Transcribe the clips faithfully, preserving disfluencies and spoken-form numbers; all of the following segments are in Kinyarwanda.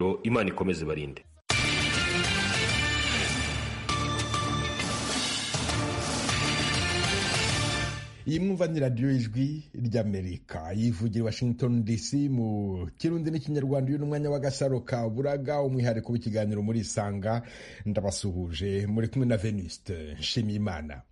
Imana ikomeze barinde. iyi mwumva ni radiyo ijwi ry'Amerika yivugira Washington D C mu kirundi n'ikinyarwanda. uyu ni umwanya w'agasaro ka buraga, umwihariko w'ikiganiro muri Isanga. Ndabasuhuje, muri kumwe na Venuste Nshimiyimana.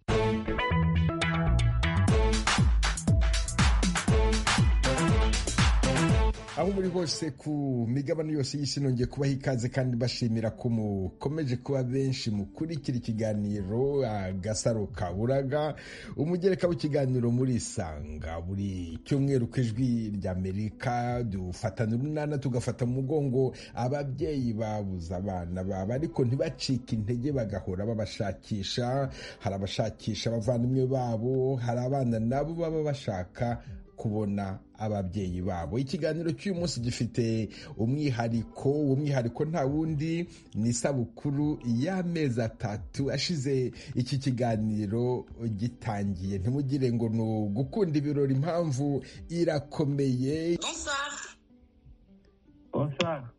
aho muri hose ku migabane yose y'isi nongeye kubaha ikaze kandi bashimira ko mukomeje kuba benshi mukurikira ikiganiro agasaro ka buraga, umugereka w'ikiganiro muri Isanga. buri cyumweru ku ijwi ry'Amerika dufatana urunana tugafata mu mugongo ababyeyi babuze abana babo ariko ntibacike intege, bagahora babashakisha. hari abashakisha abavandimwe babo, hari abana nabo baba bashaka kubona ababyeyi babo. ikiganiro cy'uyu munsi gifite umwihariko. uwo mwihariko nta wundi ni isabukuru y'amezi atatu ashize iki kiganiro gitangiye. ntimugire ngo ni ugukunda ibirori, impamvu irakomeye. Bonsoir. Bonsoir.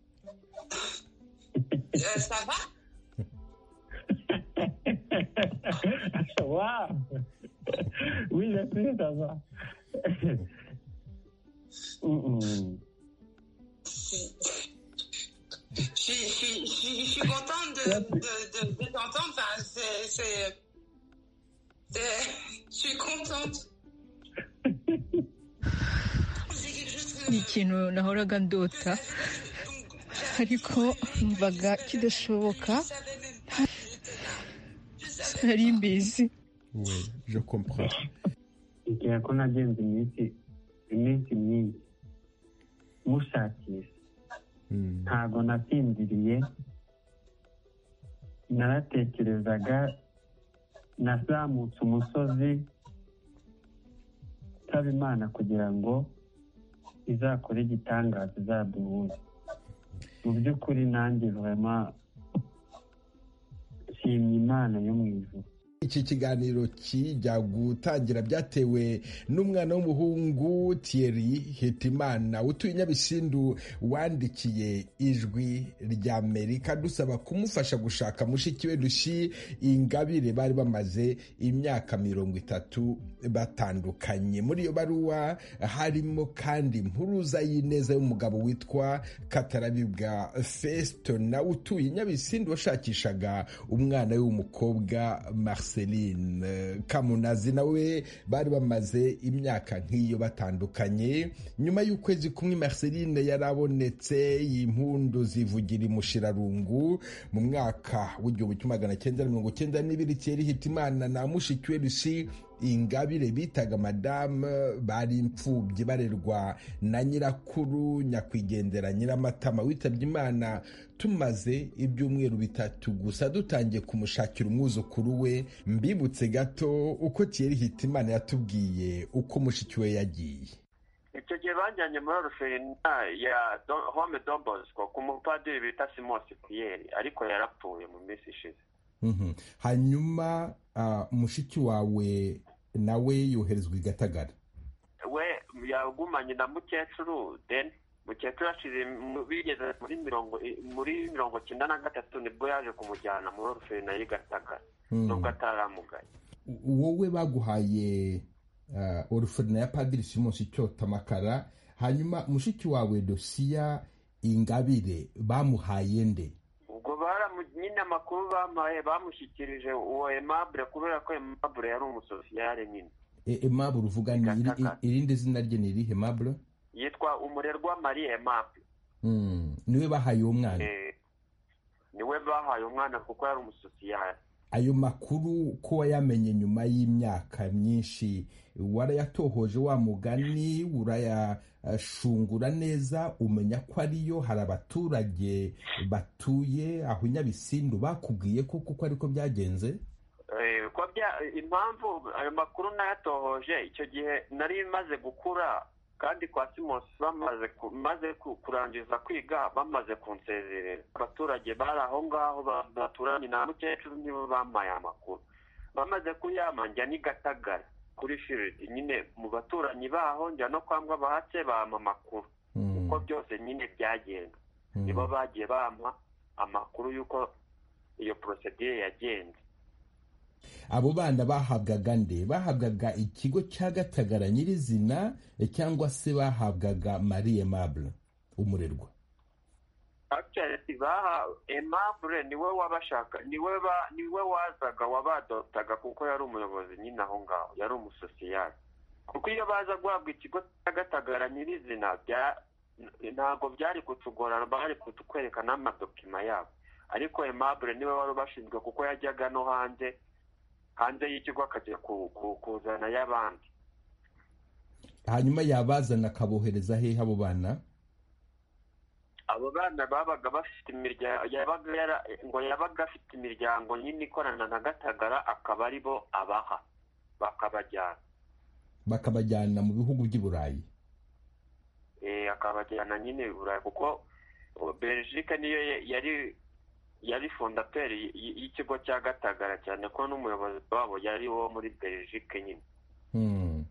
Euh, ça va? Waouh. Oui, je sais, ça va. Mm-mm. Je suis, je suis, je suis, je suis contente de, de, de, de t'entendre. Enfin, c'est, c'est, c'est, je suis contente. ni ikintu nahoraga ndota ariko numvaga kidashoboka, nari mbizi. Oui, je comprends. igihe ko nagenze iminsi iminsi myinshi mushakisha, ntabwo nasinziriye, naratekerezaga, nazamutse umusozi nsaba Imana kugira ngo izakore igitangaza, izaduhuze. mu by'ukuri nanjye vraiment nshimye Imana yo mu ijuru. iki kiganiro kijya gutangira byatewe n'umwana w'umuhungu Thierry Hitimana utuye Nyabisindu wandikiye ijwi ry'Amerika dusaba kumufasha gushaka mushiki we Lucy Ingabire bari bamaze imyaka mirongo itatu batandukanye. muri iyo baruwa harimo kandi impuruza y'ineza y'umugabo witwa Katarabibwa Festo nawe utuye Nyabisindu washakishaga umwana we w'umukobwa Marceline Kamunazi, nawe bari bamaze imyaka nk'iyo batandukanye. nyuma y'ukwezi kumwe Marceline yarabonetse, impundu zivugira imushirarungu. mu mwaka w'igihumbi kimwe magana cyenda mirongo cyenda n'ibiri Thierry Hitimana na mushiki we Lucy Ingabire bitaga Madame bari imfubyi barerwa na nyirakuru nyakwigendera Nyiramatama witabye Imana tumaze ibyumweru bitatu gusa dutangiye kumushakira umwuzukuru we. mbibutse gato uko Thierry Hitimana yatubwiye uko mushiki we yagiye. icyo gihe bajyanye muri orphelinat ya Home de Bosco ku mupadiri bita Simon Pierre, ariko yarapfuye mu minsi ishize. mm-hmm. hanyuma uh, mushiki wawe nawe yoherezwa i Gatagara. we yagumanye na mukecuru, then mukecuru ashize bigeze muri mirongo muri mirongo cyenda na gatatu nibwo yaje kumujyana muri orphelinat y'i Gatagara. mm. nubwo ataramugaye. wowe baguhaye uh, orphelinat ya Padiri Simon Cyotamakara, hanyuma mushiki wawe Lucy Ingabire bamuhaye nde? ubwo nyine amakuru bamaye bamushyikirije uwo Aimable, kubera ko Aimable yari umusosiyare nyine. Aimable uvuga ni irindi zina rye ni irihe? Aimable yitwa Umurerwa Marie Aimable. mm. niwe bahaye umwana? eh, niwe bahaye umwana kuko yari umusosiyare. ayo makuru ko wayamenye nyuma y'imyaka myinshi, warayatohoje wa mugani, urayashungura neza umenya ko ariyo? hari abaturage batuye aho Nyabisindu bakubwiye ko kuko ariko byagenze? eh ko bya impamvu ayo makuru nayatohoje icyo gihe nari maze gukura, kandi kwa Simon bamaze maze kurangiza kwiga, bamaze kunsezerera. abaturage bari aho ngaho baturanye na mukecuru nibo bamaye amakuru. bamaze kuyama njya ni Gatagara kuri Field nyine mu baturanyi baho, njya no kwambwa bahatse bama amakuru uko byose nyine byagenze. nibo bagiye bampa amakuru y'uko iyo procedure yagenze. Abo bana bahabwaga nde? Bahabwaga ikigo cya Gatagara nyirizina cyangwa se bahabwaga Marie Aimable umurerwa? Actually baha Aimable niwe wabashaka, niwe ba niwe wazaga wabadotaga kuko yari umuyobozi nyine aho ngaho, yari umusosiyali. Kuko iyo baza guhabwa ikigo cya Gatagara nyirizina bya ntago byari kutugora, bari kutukwereka n'amadokima yabo. Ariko Aimable niwe wari bashinzwe kuko yajyaga no hanze hanze y'ikigo akajya kuzana y'abandi. Hanyuma yabazana akabohereza hehe abo bana? Abo bana babaga bafite imiryango, yabaga yara ngo yabaga afite imiryango nyine ikorana na Gatagara, akaba ari bo abaha bakabajyana bakabajyana mu bihugu by'i Burayi. Eh akabajyana nyine i Burayi kuko Belgique niyo yari yari fondateur y'ikigo cya Gatagara, cyane ko n'umuyobozi wabo yari wo muri Belgique nyine. Hmm.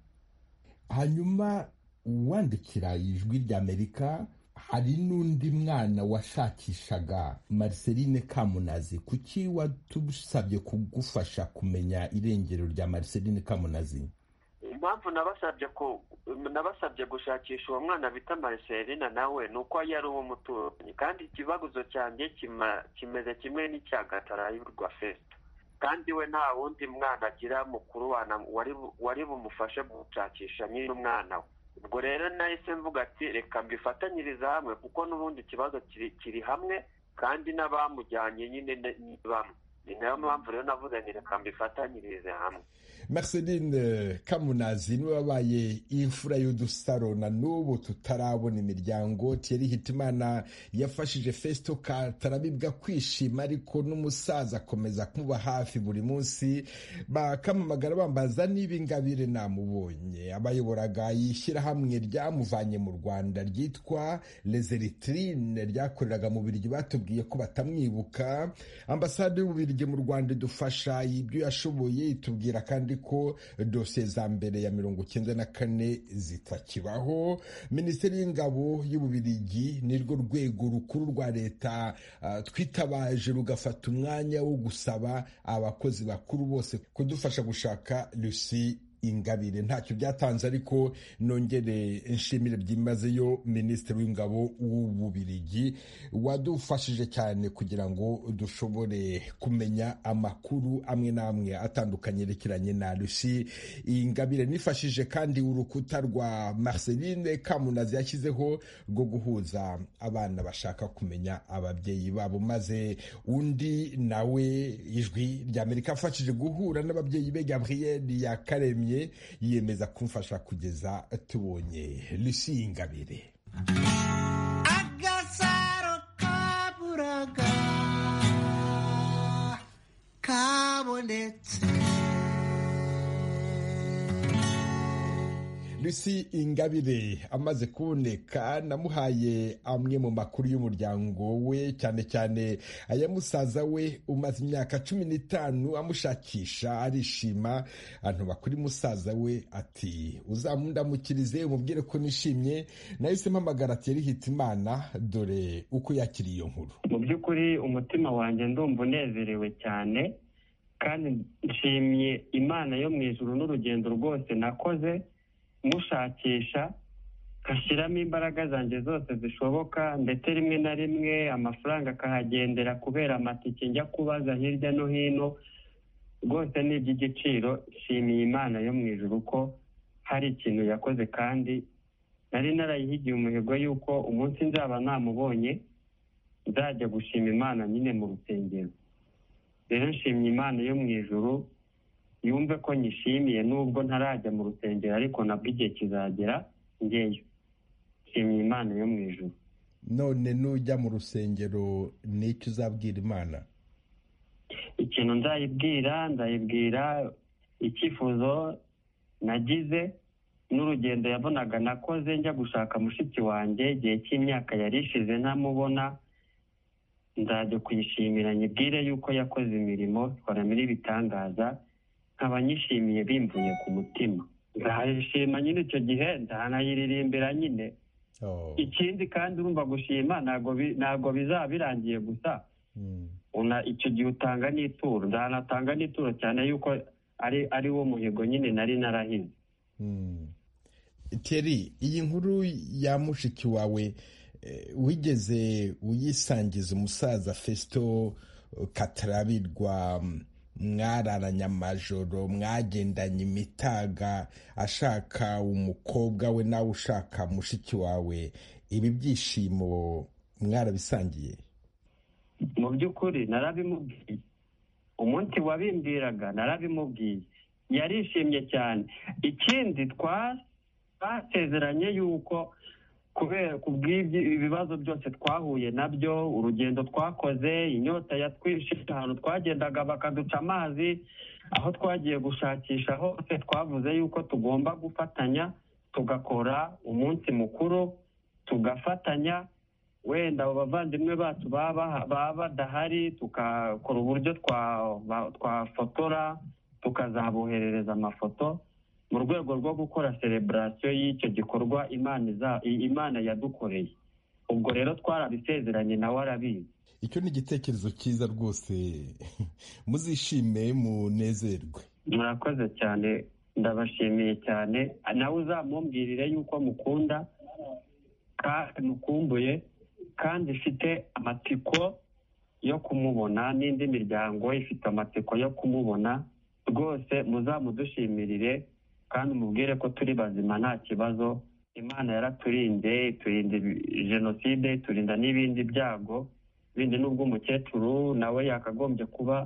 Hanyuma wandikira Ijwi ry'Amerika, hari n'undi mwana washakishaga Marceline Kamunazi. Kuki watusabye kugufasha kumenya irengero rya Marceline Kamunazi? Impamvu nabasabye ko nabasabye gushakisha uwo mwana bita Marceline nawe nuko yari uwo muturanyi, kandi ikibazo cyanjye kimeze kimwe n'icya Gatarayurwa Fest, kandi we nta wundi mwana agira mukuru wana wari wari bumufashe gushakisha nyine umwana we. Ubwo rero nahise mvuga ati reka mbifatanyiriza hamwe kuko n'ubundi ikibazo kiri kiri hamwe kandi n'abamujyanye nyine ni bamwe. Ni nayo mpamvu rero navuze nti reka mbifatanyirize hamwe. Marceline Kamunazi niwe wabaye imfura y'udusaro na n'ubu tutarabona imiryango. Thierry Hitimana yafashije Festo Katarabibwa kwishima, ariko n'umusaza akomeza kumuba hafi buri munsi. Bakamamagara bambaza niba Ingabire namubonye. Abayoboraga ishyirahamwe ryamuvanye mu Rwanda ryitwa Les Eritrines ryakoreraga mu Bubiligi batubwiye ko batamwibuka. Ambasade y'Ububiligi mu Rwanda idufasha ibyo yashoboye, itubwira kandi ko dosiye za mbere ya mirongo icyenda na kane zitakibaho. Minisiteri y'Ingabo y'Ububiligi nirwo rwego rukuru rwa leta uh, twitabaje rugafata umwanya wo gusaba abakozi bakuru bose kudufasha gushaka Lucie Ingabire. Ntacyo byatanze, ariko nongere nshimire byimazeyo Minisitiri w'Ingabo w'Ububiligi wadufashije cyane kugira ngo dushobore kumenya amakuru amwe n'amwe atandukanye yerekeranye na Lucie Ingabire. Nifashije kandi urukuta rwa Marceline Kamunazi yashyizeho rwo guhuza abana bashaka kumenya ababyeyi babo, maze undi nawe Ijwi ry'Amerika afashije guhura n'ababyeyi be Gabriel Yakaremye yiyemeza kumfasha kugeza tubonye Lucie Ingabire. Agasaro kaburaga kabonetse. Lucie Ingabire amaze kuboneka, namuhaye amwe mu makuru y'umuryango we, cyane cyane aya musaza we umaze imyaka cumi n'itanu amushakisha. Arishima, abantu bakuri musaza we ati uzamundamukirize umubwire ko nishimye. Nahise mpamagara Thierry Hitimana, dore uko yakiriye iyo nkuru. Mu by'ukuri umutima wanjye ndumva unezerewe cyane, kandi nshimiye Imana yo mu ijuru n'urugendo rwose nakoze mushakisha, kashyiramo imbaraga zanjye zose zishoboka, ndetse rimwe na rimwe amafaranga akahagendera kubera amatike njya kubaza hirya no hino. Rwose ni iby'igiciro. Nshimiye Imana yo mu ijuru ko hari ikintu yakoze, kandi nari narayihigiye umuhigo yuko umunsi nzaba namubonye nzajya gushima Imana nyine mu rusengero. Rero nshimye Imana yo mu ijuru, yumve ko nyishimiye nubwo ntarajya mu rusengero, ariko nabwo igihe kizagera ngeyo. Nshimye Imana yo mu ijuru. None nujya mu rusengero n'icyo uzabwira Imana? Ikintu nzayibwira, nzayibwira icyifuzo nagize n'urugendo yabonaga nakoze njya gushaka mushiki wanjye igihe cy'imyaka yari ishize ntamubona. Nzajya kuyishimira, nyibwire yuko yakoze imirimo ikora muri bitangaza, nkaba nyishimiye bimvuye ku mutima. Nzayishima nyine icyo gihe, ndanayiririmbira nyine. Oh. ikindi kandi urumva gushima ntabwo bi- ntabwo bizaba birangiye gusa Mm. una icyo gihe utanga n'ituro ndanatanga n'ituro cyane yuko ari ari wo muhigo nyine nari narahize. Mm. Thierry, iyi nkuru ya mushiki wawe eh, wigeze uyisangiza umusaza Festo Katarabirwa, mm, mwararanye amajoro, mwagendanye imitaga ashaka umukobwa we nawe ushaka mushiki wawe, ibi byishimo mwarabisangiye? Mu by'ukuri narabimubwiye, umunsi wabimbwiraga narabimubwiye, yarishimye cyane. Ikindi twa- twasezeranye yuko kubera kubw'ibibazo byose twahuye nabyo, urugendo twakoze, inyota yatwishe, ahantu twagendaga bakaduca amazi, aho twagiye gushakisha hose twavuze yuko tugomba gufatanya tugakora umunsi mukuru, tugafatanya wenda abo bavandimwe bacu baba baba badahari tukakora uburyo twa- ba- twafotora tukazaboherereza amafoto mu rwego rwo gukora celebration y'icyo gikorwa Imana iza- i- Imana yadukoreye. Ubwo rero twarabisezeranye nawe arabizi. Icyo ni igitekerezo cyiza rwose. Muzishime munezerwe. Murakoze cyane, ndabashimiye cyane. Nawe uzamumbwirire yuko mukunda kandi mukumbuye kandi ifite amatsiko yo kumubona, n'indi miryango ifite amatsiko yo kumubona. Rwose muzamudushimirire kandi umubwire ko turi bazima nta kibazo. Imana yaraturinze, iturinda jenoside, iturinda n'ibindi byago bindi, n'ubwo umukecuru nawe yakagombye kuba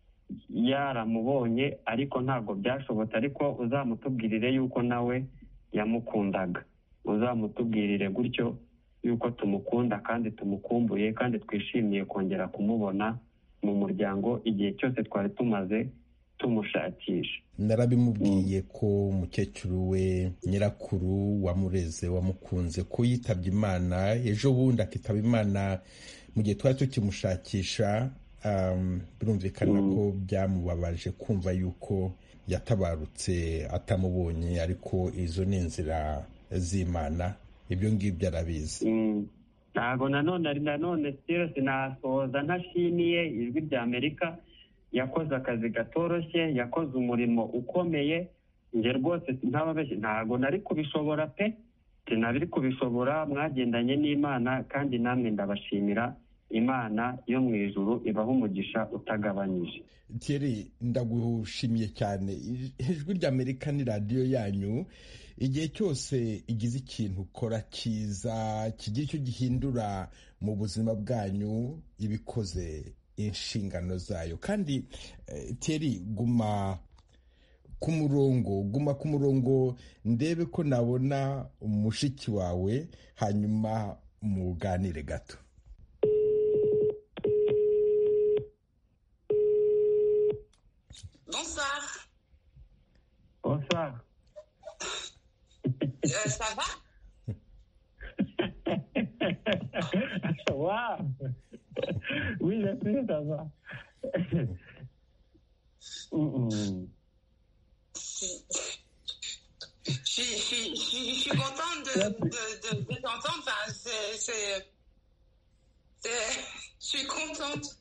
yaramubonye ariko ntabwo byashobotse. Ariko uzamutubwirire yuko nawe yamukundaga, uzamutubwirire gutyo yuko tumukunda kandi tumukumbuye kandi twishimiye kongera kumubona mu muryango igihe cyose twari tumaze tumushakisha. Narabimubwiye ko umukecuru we nyirakuru wamureze wamukunze ko yitabye Imana ejo bundi, akitaba Imana mu gihe twari tukimushakisha. Um, birumvikana Mm. ko byamubabaje kumva yuko yatabarutse atamubonye, ariko izo ni inzira z'Imana, ibyo ngibyo arabizi. Mm. Ntabwo nanone ari nanone sitire sinasoza ntashimiye ijwi rya Amerika, yakoze akazi gatoroshye, yakoze umurimo ukomeye. Nge rwose ntababeshye ntabwo nari kubishobora pe, sinabiri kubishobora. Mwagendanye n'Imana kandi namwe ndabashimira. Imana yo mu ijuru ibaho umugisha utagabanyije. Thierry, ndagushimiye cyane. Ijwi rya Amerika ni radiyo yanyu. Igihe cyose igize ikintu ukora cyiza kigira icyo gihindura mu buzima bwanyu, ibikoze inshingano zayo. Kandi eh, Thierry, guma ku murongo, guma ku murongo, ndebe ko nabona umushiki wawe hanyuma muganire gato. Bonsoir. Bonsoir. Euh, ça va? Waouh. Oui, je sais, ça va. Mm-mm. Je suis, je suis, je suis, je suis contente de, de, de, de t'entendre. Enfin, c'est, c'est, c'est, je suis contente.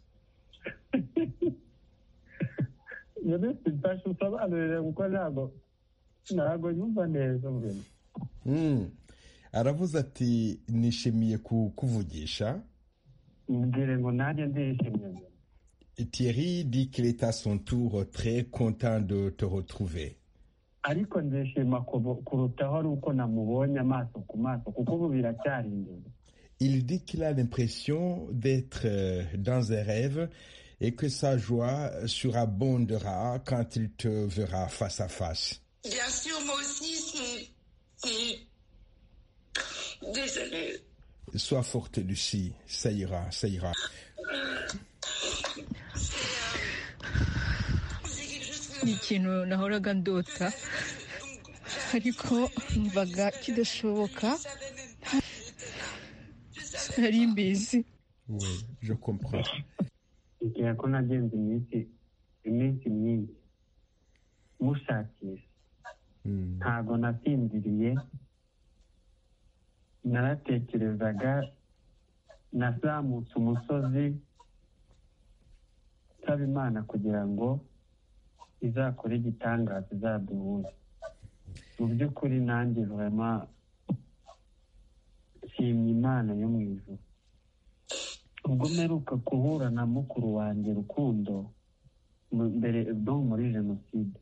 Yari mfashe usobanurire kuko ntabwo ntabwo yumva neza mbere. Mm. Aravuze ati nishimiye kukuvugisha. Mbwire ngo nanjye ndishimye. Thierry dit qu'il est à son tour très content de te retrouver. Ariko ndishima kurutaho ari uko namubonye amaso ku maso kuko ubu biracyari imbere. Il dit qu'il a l'impression d'être dans un rêve et que sa joie surabondera quand il te verra face à face. Bien sûr, moi aussi, c'est... c'est... Désolée. Sois forte, Lucie. Ça ira, ça ira. ni ikintu nahoraga ndota ariko numvaga kidashoboka, nari mbizi. Oui, je comprends. Igihe ko nagenze iminsi iminsi myinshi mushakisha, ntabwo nasinziriye naratekerezaga nazamutse umusozi nsaba Imana kugira ngo izakore igitangaza izaduhuze. Mu by'ukuri nanjye vraiment nshimye Imana yo mu ijuru. Ubwo mperuka guhura na mukuru wanjye Rukundo mbere do muri jenoside,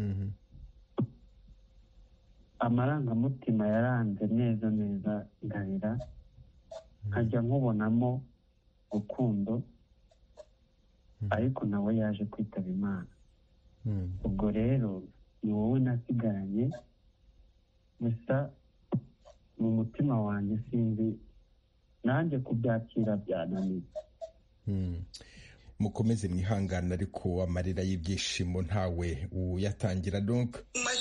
amarangamutima yaranze neza neza ndarira, nkajya nkubonamo Rukundo, ariko nawe yaje kwitaba Imana. Ubwo rero ni wowe nasigaranye, gusa mu mutima wanjye sinzi nanjye kubyakira byananiye. Mukomeze mwihangana, ariko amarira y'ibyishimo ntawe uyatangira. Donc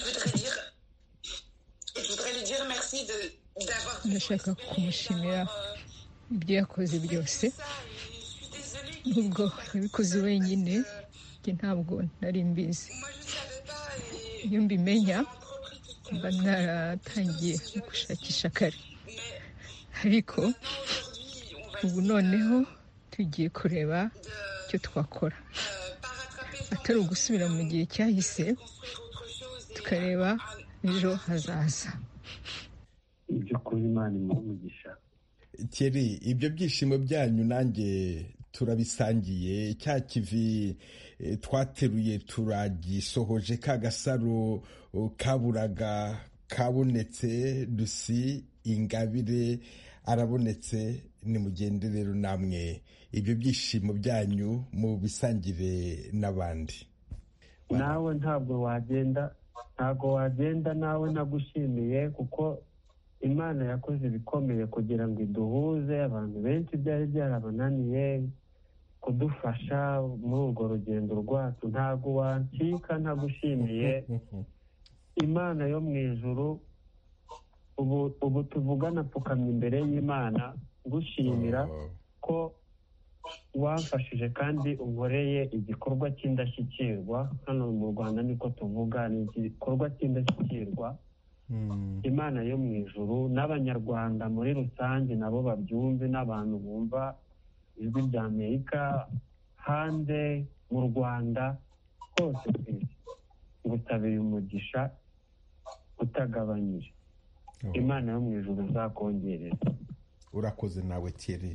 ndashaka kumushimira ibyo yakoze byose, nubwo yabikoze wenyine, njye ntabwo nari mbizi. Iyo mbimenya mba naratangiye gushakisha kare, ariko ubu noneho tugiye kureba icyo twakora, atari ugusubira mu gihe cyahise, tukareba ejo hazaza. Ibyo kuri Imana imugisha. Thierry, ibyo byishimo byanyu nanjye turabisangiye. Cya kivi twateruye turagisohoje, ka gasaro kaburaga kabonetse, Lucy Ingabire arabonetse. Nimugende rero namwe ibyo byishimo byanyu mu bisangire n'abandi. Nawe ntabwo wagenda ntabwo wagenda nawe nagushimiye, kuko Imana yakoze ibikomeye kugira ngo iduhuze. Abantu benshi byari byarabananiye kudufasha muri urwo rugendo rwacu. Ntabwo wancika ntagushimiye. Imana yo mu ijuru, ubu ubu tuvugana pfukamye imbere y'Imana gushimira ko wamfashije kandi unkoreye igikorwa cy'indashyikirwa. Hano mu Rwanda niko tuvuga, ni igikorwa cy'indashyikirwa. Imana yo mu ijuru n'Abanyarwanda muri rusange nabo babyumve, n'abantu bumva ijwi rya Amerika hanze mu Rwanda hose kwisi, ngusabiye umugisha utagabanyije. Imana yo mu ijuru izakongerera. Urakoze nawe Thierry.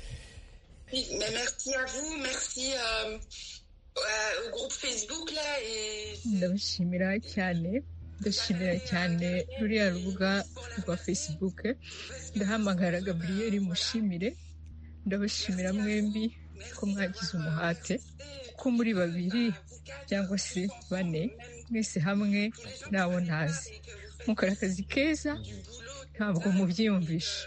Merci à vous, merci euh, au groupe Facebook là. Ndabashimira cyane, ndashimira cyane ruriya rubuga rwa Facebook. Ndahamagara Gabriel mushimire. Ndabashimira mwembi ko mwagize umuhate, ko muri babiri cyangwa se bane mwese hamwe nabo ntazi mukora akazi keza, ntabwo mubyiyumvisha.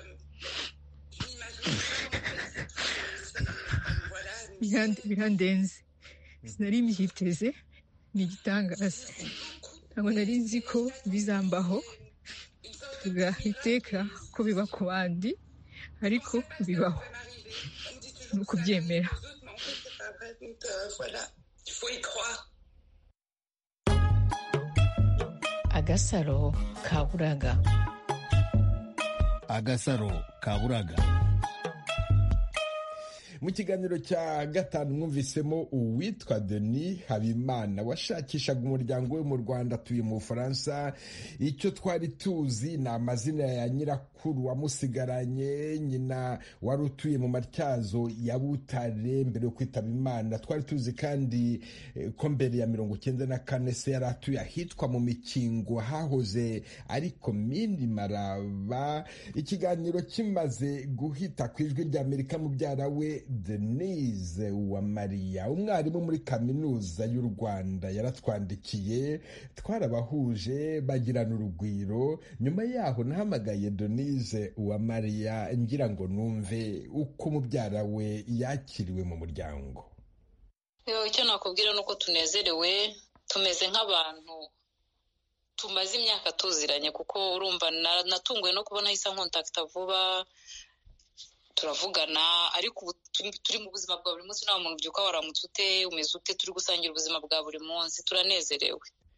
Birandenze, sinari mbyiteze, ni igitangaza. Ntabwo nari nzi ko bizambaho, tuvuga iteka ko biba ku bandi, ariko bibaho, ni ukubyemera. Agasaro kaburaga. Agasaro kaburaga. Mu kiganiro cya gatanu mwumvisemo uwitwa Denis Habimana washakishaga umuryango we mu Rwanda, atuye mu Bufaransa. Icyo twari tuzi ni amazina ya nyirakuru wamusigaranye, nyina wari utuye mu Matyazo ya Butare mbere yo kwitaba Imana. Twari tuzi kandi ko mbere ya mirongo icyenda na kane se yari atuye ahitwa mu Mikingo, hahoze ari komini Maraba. Ikiganiro kimaze guhita ku ijwi rya Amerika, mubyara we Denise Uwamariya, umwarimu muri kaminuza y'u Rwanda, yaratwandikiye, twarabahuje bagirana urugwiro. Nyuma yaho nahamagaye Denise Uwamariya ngira ngo numve uko mubyara we yakiriwe mu muryango. Icyo nakubwira nuko tunezerewe, tumeze nk'abantu tumaze imyaka tuziranye, kuko urumva natunguwe no kubona isa nkontakta vuba, turavugana, ariko turi mu buzima bwa buri munsi. Nta muntu ubyuka waramutse ute, umeze ute, turi gusangira ubuzima bwa buri munsi, turanezerewe.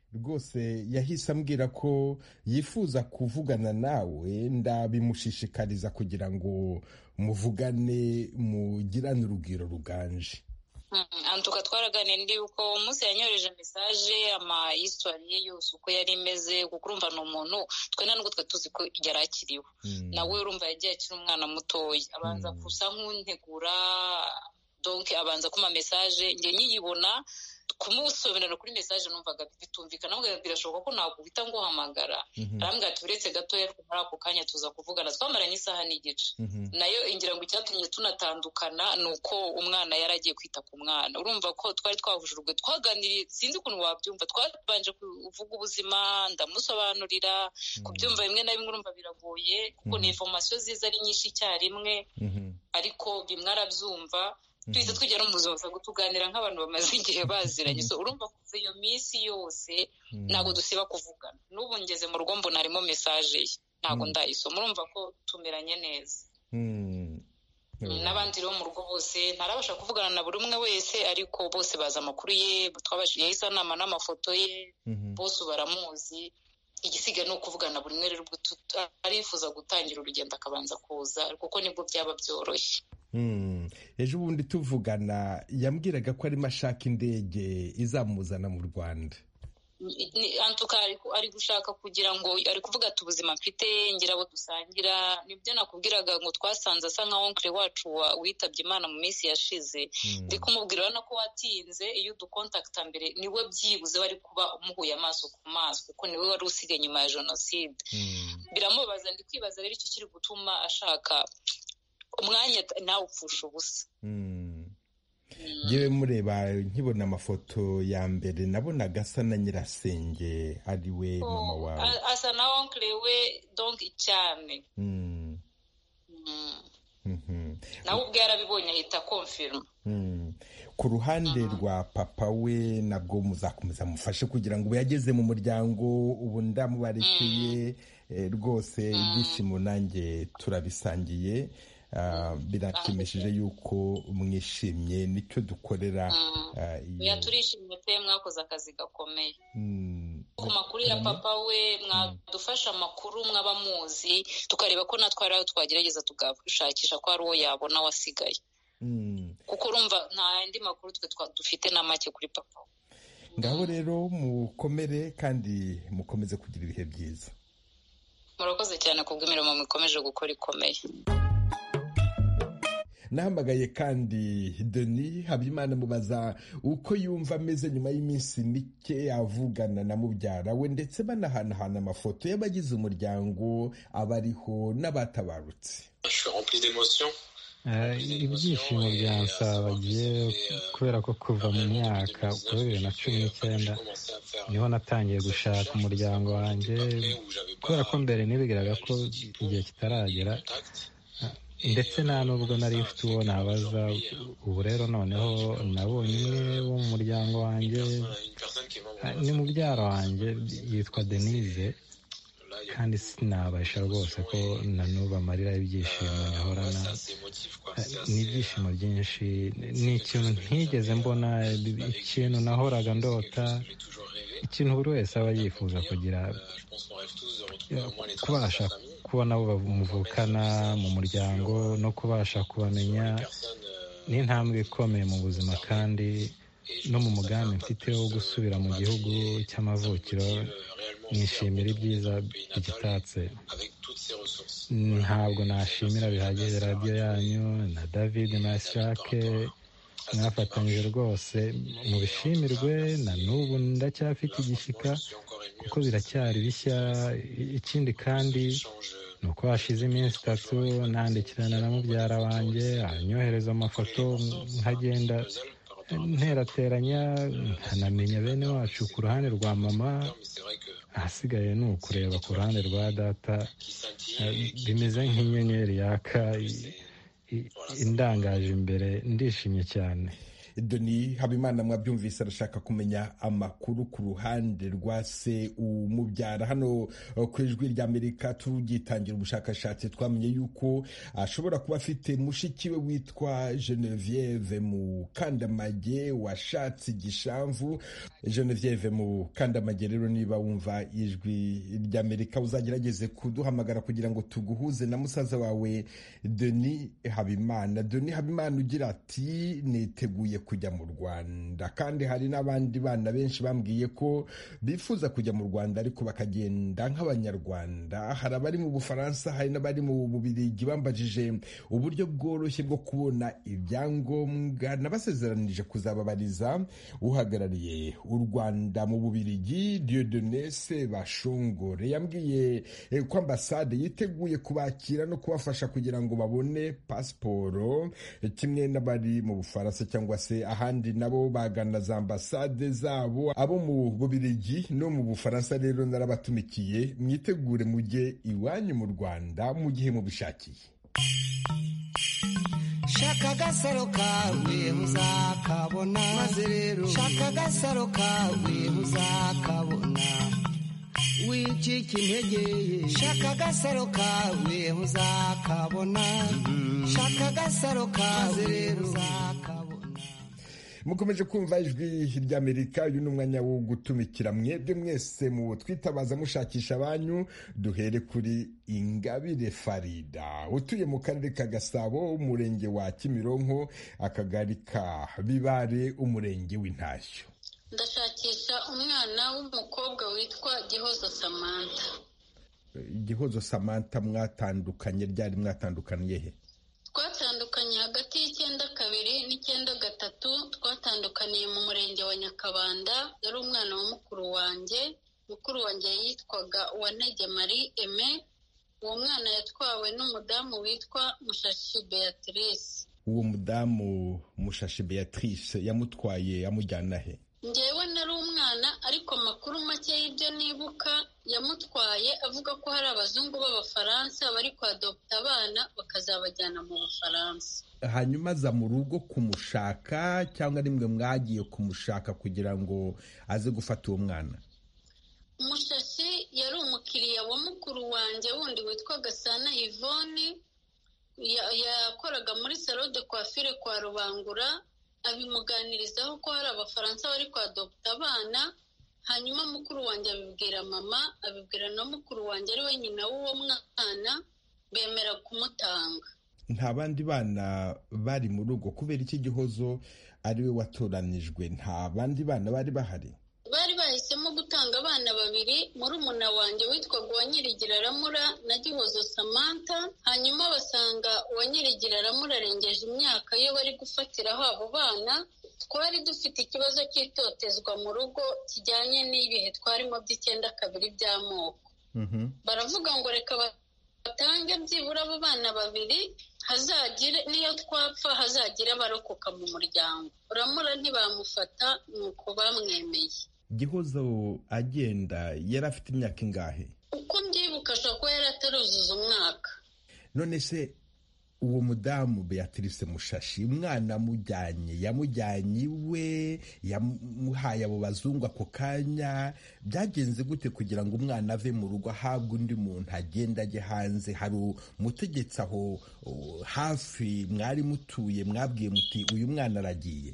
rwose yahise ambwira ko yifuza kuvugana nawe, ndabimushishikariza kugira ngo muvugane mugirane urugwiro ruganje. antuka twaraganiye ndi uko umunsi yanyohereje mesaje ama histoire ye yose uko yari imeze, kuko urumva ni umuntu twe nta nubwo twe tuzi ko yari akiriho. nawe urumva yagiye akiri umwana mutoya, abanza gusa nk'untegura, donc abanza kuma mesaje njye nyiyibona, kumusobanurira kuri message numvaga bitumvikana, ngo birashoboka ko naguhita ngo hamagara. arambwira ati uretse gatoya muri ako kanya tuza kuvugana. twamaranye isaha n'igice. nayo ingira ngo icyatumye tunatandukana nuko umwana yaragiye kwita ku mwana. urumva ko twari twahujurwe, twaganiriye, sinzi ukuntu wabyumva, twabanje kuvuga ubuzima, ndamusobanurira kubyumva bimwe na bimwe, urumva biragoye kuko ni information ziza ari nyinshi icyarimwe, ariko bimwe arabyumva. tuhita tugera mu buzima bwo tuganira nk'abantu bamaze igihe baziranye. so urumva kuva iyo minsi yose ntabwo dusiba kuvugana. n'ubu ngeze mu rugo mbona harimo message ye, ntabwo ndayisoma. urumva ko tumeranye neza. n'abandi rero mu rugo bose ntarabasha kuvugana na buri umwe wese, ariko bose bazi amakuru ye, twabashije yahise anama n'amafoto ye, bose baramuzi. igisigaye ni ukuvugana buri umwe rero, arifuza gutangira urugendo akabanza kuza, kuko nibwo byaba byoroshye. ejo bundi tuvugana yambwiraga ko arimo ashaka indege izamuzana mu Rwanda. antuka ari gushaka kugira ngo, ari kuvuga ati ubuzima mfite ngira abo dusangira. nibyo nakubwiraga ngo twasanze asa nka onkle wacu witabye Imana mu minsi yashize. ndi kumubwira urabona ko watinze, iyo udukontakita mbere niwe byibuze wari kuba umuhuye amaso ku maso, kuko niwe wari usigaye nyuma ya jenoside. biramubaza, ndi kwibaza rero icyo kiri gutuma ashaka umwanya nawe upfusha ubusa. yewe mureba nkibona amafoto ya mbere nabonaga asa na nyirasenge ari we mama wawe, asa na onkle we donc cyane. nawe ubwo yarabibonye ahita confirm. ku ruhande rwa papa we nabwo muzakomeza mufashe kugira ngo yageze mu muryango, ubu ndamubarekeye rwose. ibyishimo nanjye turabisangiye. biratishimishije yuko mwishimye, nicyo dukorera. turishimye pe, mwakoze akazi gakomeye. ku makuru ya papa we mwadufasha amakuru mwaba muzi, tukareba ko natwe ari aho twagerageza tugashakisha ko ari uwo yabona wasigaye, kuko urumva nta yandi makuru twe dufite na make kuri papa. ngaho rero mukomere kandi mukomeze kugira ibihe byiza. murakoze cyane kubw'imirimo mukomeje gukora ikomeye. nahamagaye kandi Denis Habimana mubaza uko yumva ameze nyuma y'iminsi mike avugana na mubyara we, ndetse banahanahana amafoto y'abagize umuryango, abariho n'abatabarutse. ibyishimo byansabagiye kubera ko kuva mu myaka bibiri na cumi n'icyenda niho natangiye gushaka umuryango wanjye, kubera ko mbere nibwiraga ko igihe kitaragera, ndetse nta nubwo nari mfite uwo nabaza. ubu rero noneho nabonye umwe wo mu muryango wanjye, ni mubyara wanjye, yitwa Denise, kandi sinabasha rwose ko nanubu amarira ibyishimo nyahorana. ni ibyishimo byinshi, ni ikintu ntigeze mbona, ikintu nahoraga ndota, ikintu buri wese aba yifuza kugira, kubasha kubona abo bamuvukana mu muryango no kubasha kubamenya. ni intambwe ikomeye mu buzima, kandi no mu mugambi mfite wo gusubira mu gihugu cy'amavukiro nishimira ibyiza bigitatse. ntabwo nashimira bihagije radiyo yanyu na David na Sirake, mwafatanyije rwose, mubishimirwe. na n'ubu ndacyafite igishyika kuko biracyari bishya. ikindi kandi ni uko hashize iminsi itatu nandikirana na mubyara wanjye, anyohereza amafoto, nkagenda nterateranya, nkanamenya bene wacu ku ruhande rwa mama. ahasigaye ni ukureba ku ruhande rwa data, bimeze nk'inyenyeri yaka indangaje imbere. ndishimye cyane. Doni Habimana mwabyumvise arashaka kumenya amakuru ku ruhande rwa se umubyara. Hano ku ijwi ry'Amerika tugitangira ubushakashatsi twamenye yuko ashobora kuba afite mushiki we witwa Genevieve Mukandamage washatse igishamvu. Genevieve Mukandamage rero niba wumva ijwi ry'Amerika uzagerageze kuduhamagara kugira ngo tuguhuze na musaza wawe Doni Habimana. Doni Habimana ugira ati niteguye kujya mu Rwanda, kandi hari n'abandi bana benshi bambwiye ko bifuza kujya mu Rwanda ariko bakagenda nk'abanyarwanda. Hari abari mu Bufaransa, hari n'abari mu Bubiligi bambajije uburyo bworoshye bwo kubona ibyangombwa. Nabasezeranije kuzababariza uhagarariye u Rwanda mu Bubiligi, Dieudonné Sebashongore. Yambwiye ko ambasade yiteguye kubakira no kubafasha kugira ngo babone pasiporo, kimwe n'abari mu Bufaransa cyangwa se ahandi nabo bagana za ambasade zabo. Abo mu Bubiligi no mu Bufaransa rero narabatumikiye, mwitegure mujye iwanyu mu Rwanda mu gihe mubishakiye. Shaka agasaro kawe muzakabona, maze rero shaka agasaro kawe muzakabona, wicika intege. Shaka agasaro kawe muzakabona, shaka agasaro kawe rero muzakabona. Mukomeje kumva ijwi ry'Amerika. Uyu ni umwanya wo gutumikira mwebwe mwese mu twitabaza mushakisha abanyu. Duhere kuri Ingabire Farida utuye mu karere ka Gasabo, umurenge wa Kimironko, akagari ka Bibare, umurenge w'Intashyo. Ndashakisha umwana w'umukobwa witwa Gihozo Samantha. Gihozo Samantha mwatandukanye ryari? Mwatandukaniye he? Twatandukanye hagati y'icyenda kabiri n'icyenda gatatu. Twatandukaniye mu murenge wa Nyakabanda. Yari umwana wa mukuru wanjye. Mukuru wanjye yitwaga Uwantege Marie Aime. Uwo mwana yatwawe n'umudamu witwa Mushashi Beatrice. Uwo mudamu Mushashi Beatrice yamutwaye amujyana he? Njyewe nari umwana, ariko amakuru make y'ibyo nibuka yamutwaye avuga ko hari abazungu b'Abafaransa bari kwadopta abana bakazabajyana mu Bufaransa. Hanyuma aza mu rugo kumushaka cyangwa nimwe mwagiye kumushaka kugira ngo aze gufata uwo mwana? Mushashi yari umukiriya wa mukuru wanjye wundi witwa Gasana Yvonne, yakoraga muri salon de coiffure kwa Rubangura. Abimuganirizaho ko hari Abafaransa bari kwadopta abana. Hanyuma mukuru wanjye abibwira mama, abibwira na mukuru wanjye ari we nyina w'uwo mwana, bemera kumutanga. Nta bandi bana bari mu rugo? Kubera iki Gihozo ari we watoranijwe, nta bandi bana bari bahari? Bari bahisemo gutanga abana babiri, murumuna wanjye witwaga Uwanyirigira Ramura na Gihozo Samantha. Hanyuma basanga Uwanyirigira Ramura arengeje imyaka yo bari gufatiraho abo bana. Twari dufite ikibazo cy'itotezwa mu rugo kijyanye n'ibihe twarimo by'icyenda kabiri by'amoko. Baravuga ngo reka batange byibura abo bana babiri, hazagire niyo twapfa hazagire abarokoka mu muryango. Ramura ntibamufata, nuko bamwemeye. Gihozo agenda yari afite imyaka ingahe? Uko mbyibuka ashobora kuba yari ataruzuza umwaka. None se uwo mudamu Beatrice Mushashi umwana amujyanye, yamujyanye iwe, yamuhaye abo bazungu ako kanya? Byagenze gute kugira ngo umwana ave mu rugo ahabwe undi muntu agenda ajye hanze? Hari umutegetsi aho hafi mwari mutuye mwabwiye muti uyu mwana aragiye?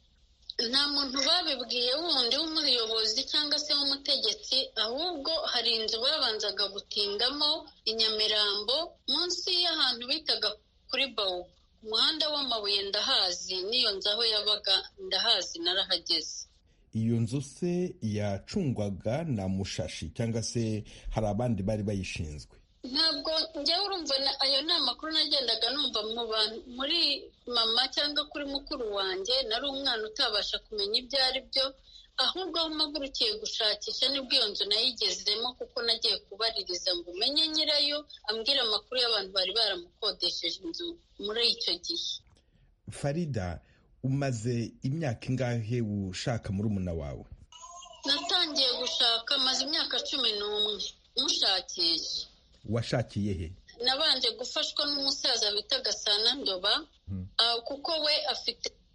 Nta muntu babibwiye wundi w'umuyobozi cyangwa se w'umutegetsi, ahubwo hari inzu babanzaga gutindamo i Nyamirambo munsi y'ahantu bitaga kuri Bawu. Umuhanda w'amabuye ndahazi, n'iyo nzu aho yabaga ndahazi, narahageze. Iyo nzu se yacungwaga na Mushashi cyangwa se hari abandi bari bayishinzwe? Ntabwo njyewe urumva ayo ni amakuru nagendaga numva mu bantu, muri mama cyangwa kuri mukuru wanjye. Nari umwana utabasha kumenya ibyo ari byo, ahubwo aho mpagurukiye gushakisha nibwo iyo nzu nayigezemo, kuko nagiye kubaririza ngo umenye nyirayo ambwira amakuru y'abantu bari baramukodesheje inzu muri icyo gihe. Farida, umaze imyaka ingahe ushaka murumuna wawe? Natangiye gushaka maze imyaka cumi n'umwe mushakisha. Washakiye he? Nabanje gufashwa n'umusaza bita Gasana Ndoba, kuko we afite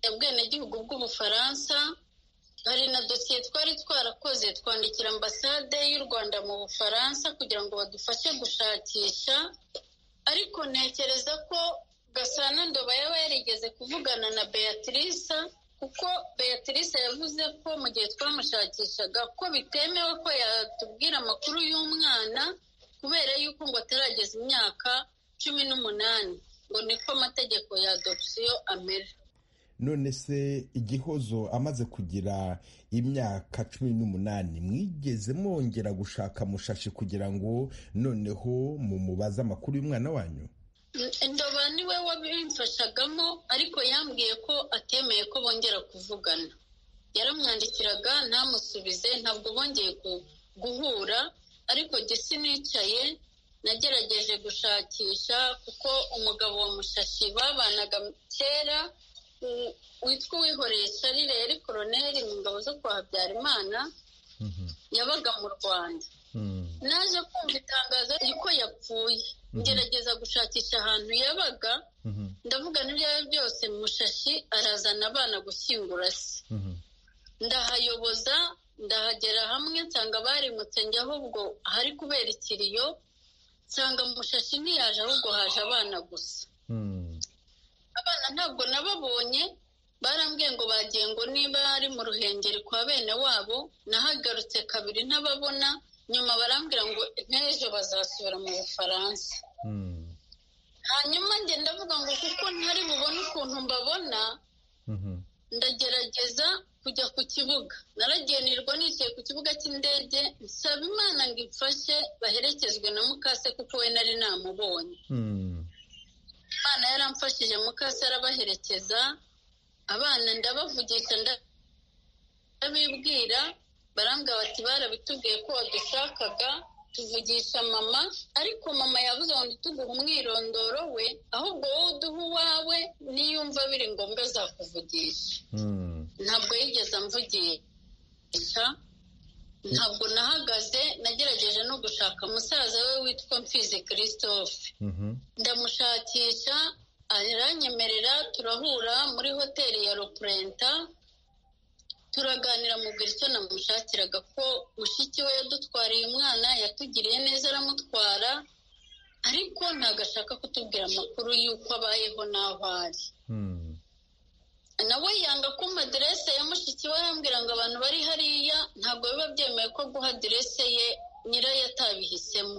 ubwenegihugu bw'Ubufaransa. Hari na dosiye twari twarakoze twandikira ambasade y'u Rwanda mu Bufaransa kugira ngo badufashe gushakisha, ariko ntekereza ko Gasana Ndoba yaba yarigeze kuvugana na Beatrice, kuko Beatrice yavuze ko mu gihe twamushakishaga ko bitemewe ko yatubwira amakuru y'umwana kubera yuko ngo atarageza imyaka cumi n'umunani, ngo niko amategeko ya adoption amera. None se Igihozo amaze kugira imyaka cumi n'umunani mwigeze mwongera gushaka Mushashi kugira ngo noneho mumubaze amakuru y'umwana wanyu? Ndoba niwe wabimfashagamo, ariko yambwiye ko atemeye ko bongera kuvugana. Yaramwandikiraga ntamusubize, ntabwo bongeye guhura, ariko jye sinicaye nagerageje gushakisha, kuko umugabo wa Mushashi babanaga kera witwa Uwihoreye Charles yari koroneri mu ngabo zo kwa Habyarimana, yabaga mu Rwanda. Naje kumva itangazo yuko yapfuye, ngerageza gushakisha ahantu yabaga, ndavuga n'ibyo byose Mushashi arazana abana gushyingura se. Ndahayoboza, ndahagera hamwe nsanga barimutse, njye ahubwo hari kubera ikiriyo, nsanga Mushashi ntiyaje ahubwo haje abana gusa. Abana ntabwo nababonye, barambwiye ngo bagiye ngo niba ari mu Ruhengeri kwa bene wabo, nahagarutse kabiri ntababona, nyuma barambwira ngo nk'ejo bazasubira mu Bufaransa. Hanyuma njye ndavuga ngo kuko ntari bubone ukuntu mbabona, ndagerageza kujya ku kibuga. Naragiye nirwa nicaye ku kibuga cy'indege, nsaba Imana ngo imfashe baherekezwe na mukase kuko we nari namubonye. Imana yaramfashije, mukase arabaherekeza, abana ndabavugisha ndabibwira, barambwira bati barabitubwiye ko wadushakaga, tuvugisha mama, ariko mama yavuze ngo ntituguhe umwirondoro we, ahubwo wowe uduha uwawe, niyumva biri ngombwa azakuvugisha. Ntabwo yigeze amvugisha, ntabwo nahagaze, nagerageje no gushaka musaza we witwa Mfizi Christophe. Ndamushakisha, aranyemerera, turahura muri hoteli ya Roprenta, turaganira mubwira icyo namushakiraga, ko mushiki we yadutwariye umwana, yatugiriye neza aramutwara, ariko ntabwo ashaka kutubwira amakuru y'uko abayeho n'aho ari. Nawe yanga kumpa aderese ya mushiki we, arambwira ngo abantu bari hariya ntabwo biba byemeye ko guha aderese ye nyirayo atabihisemo.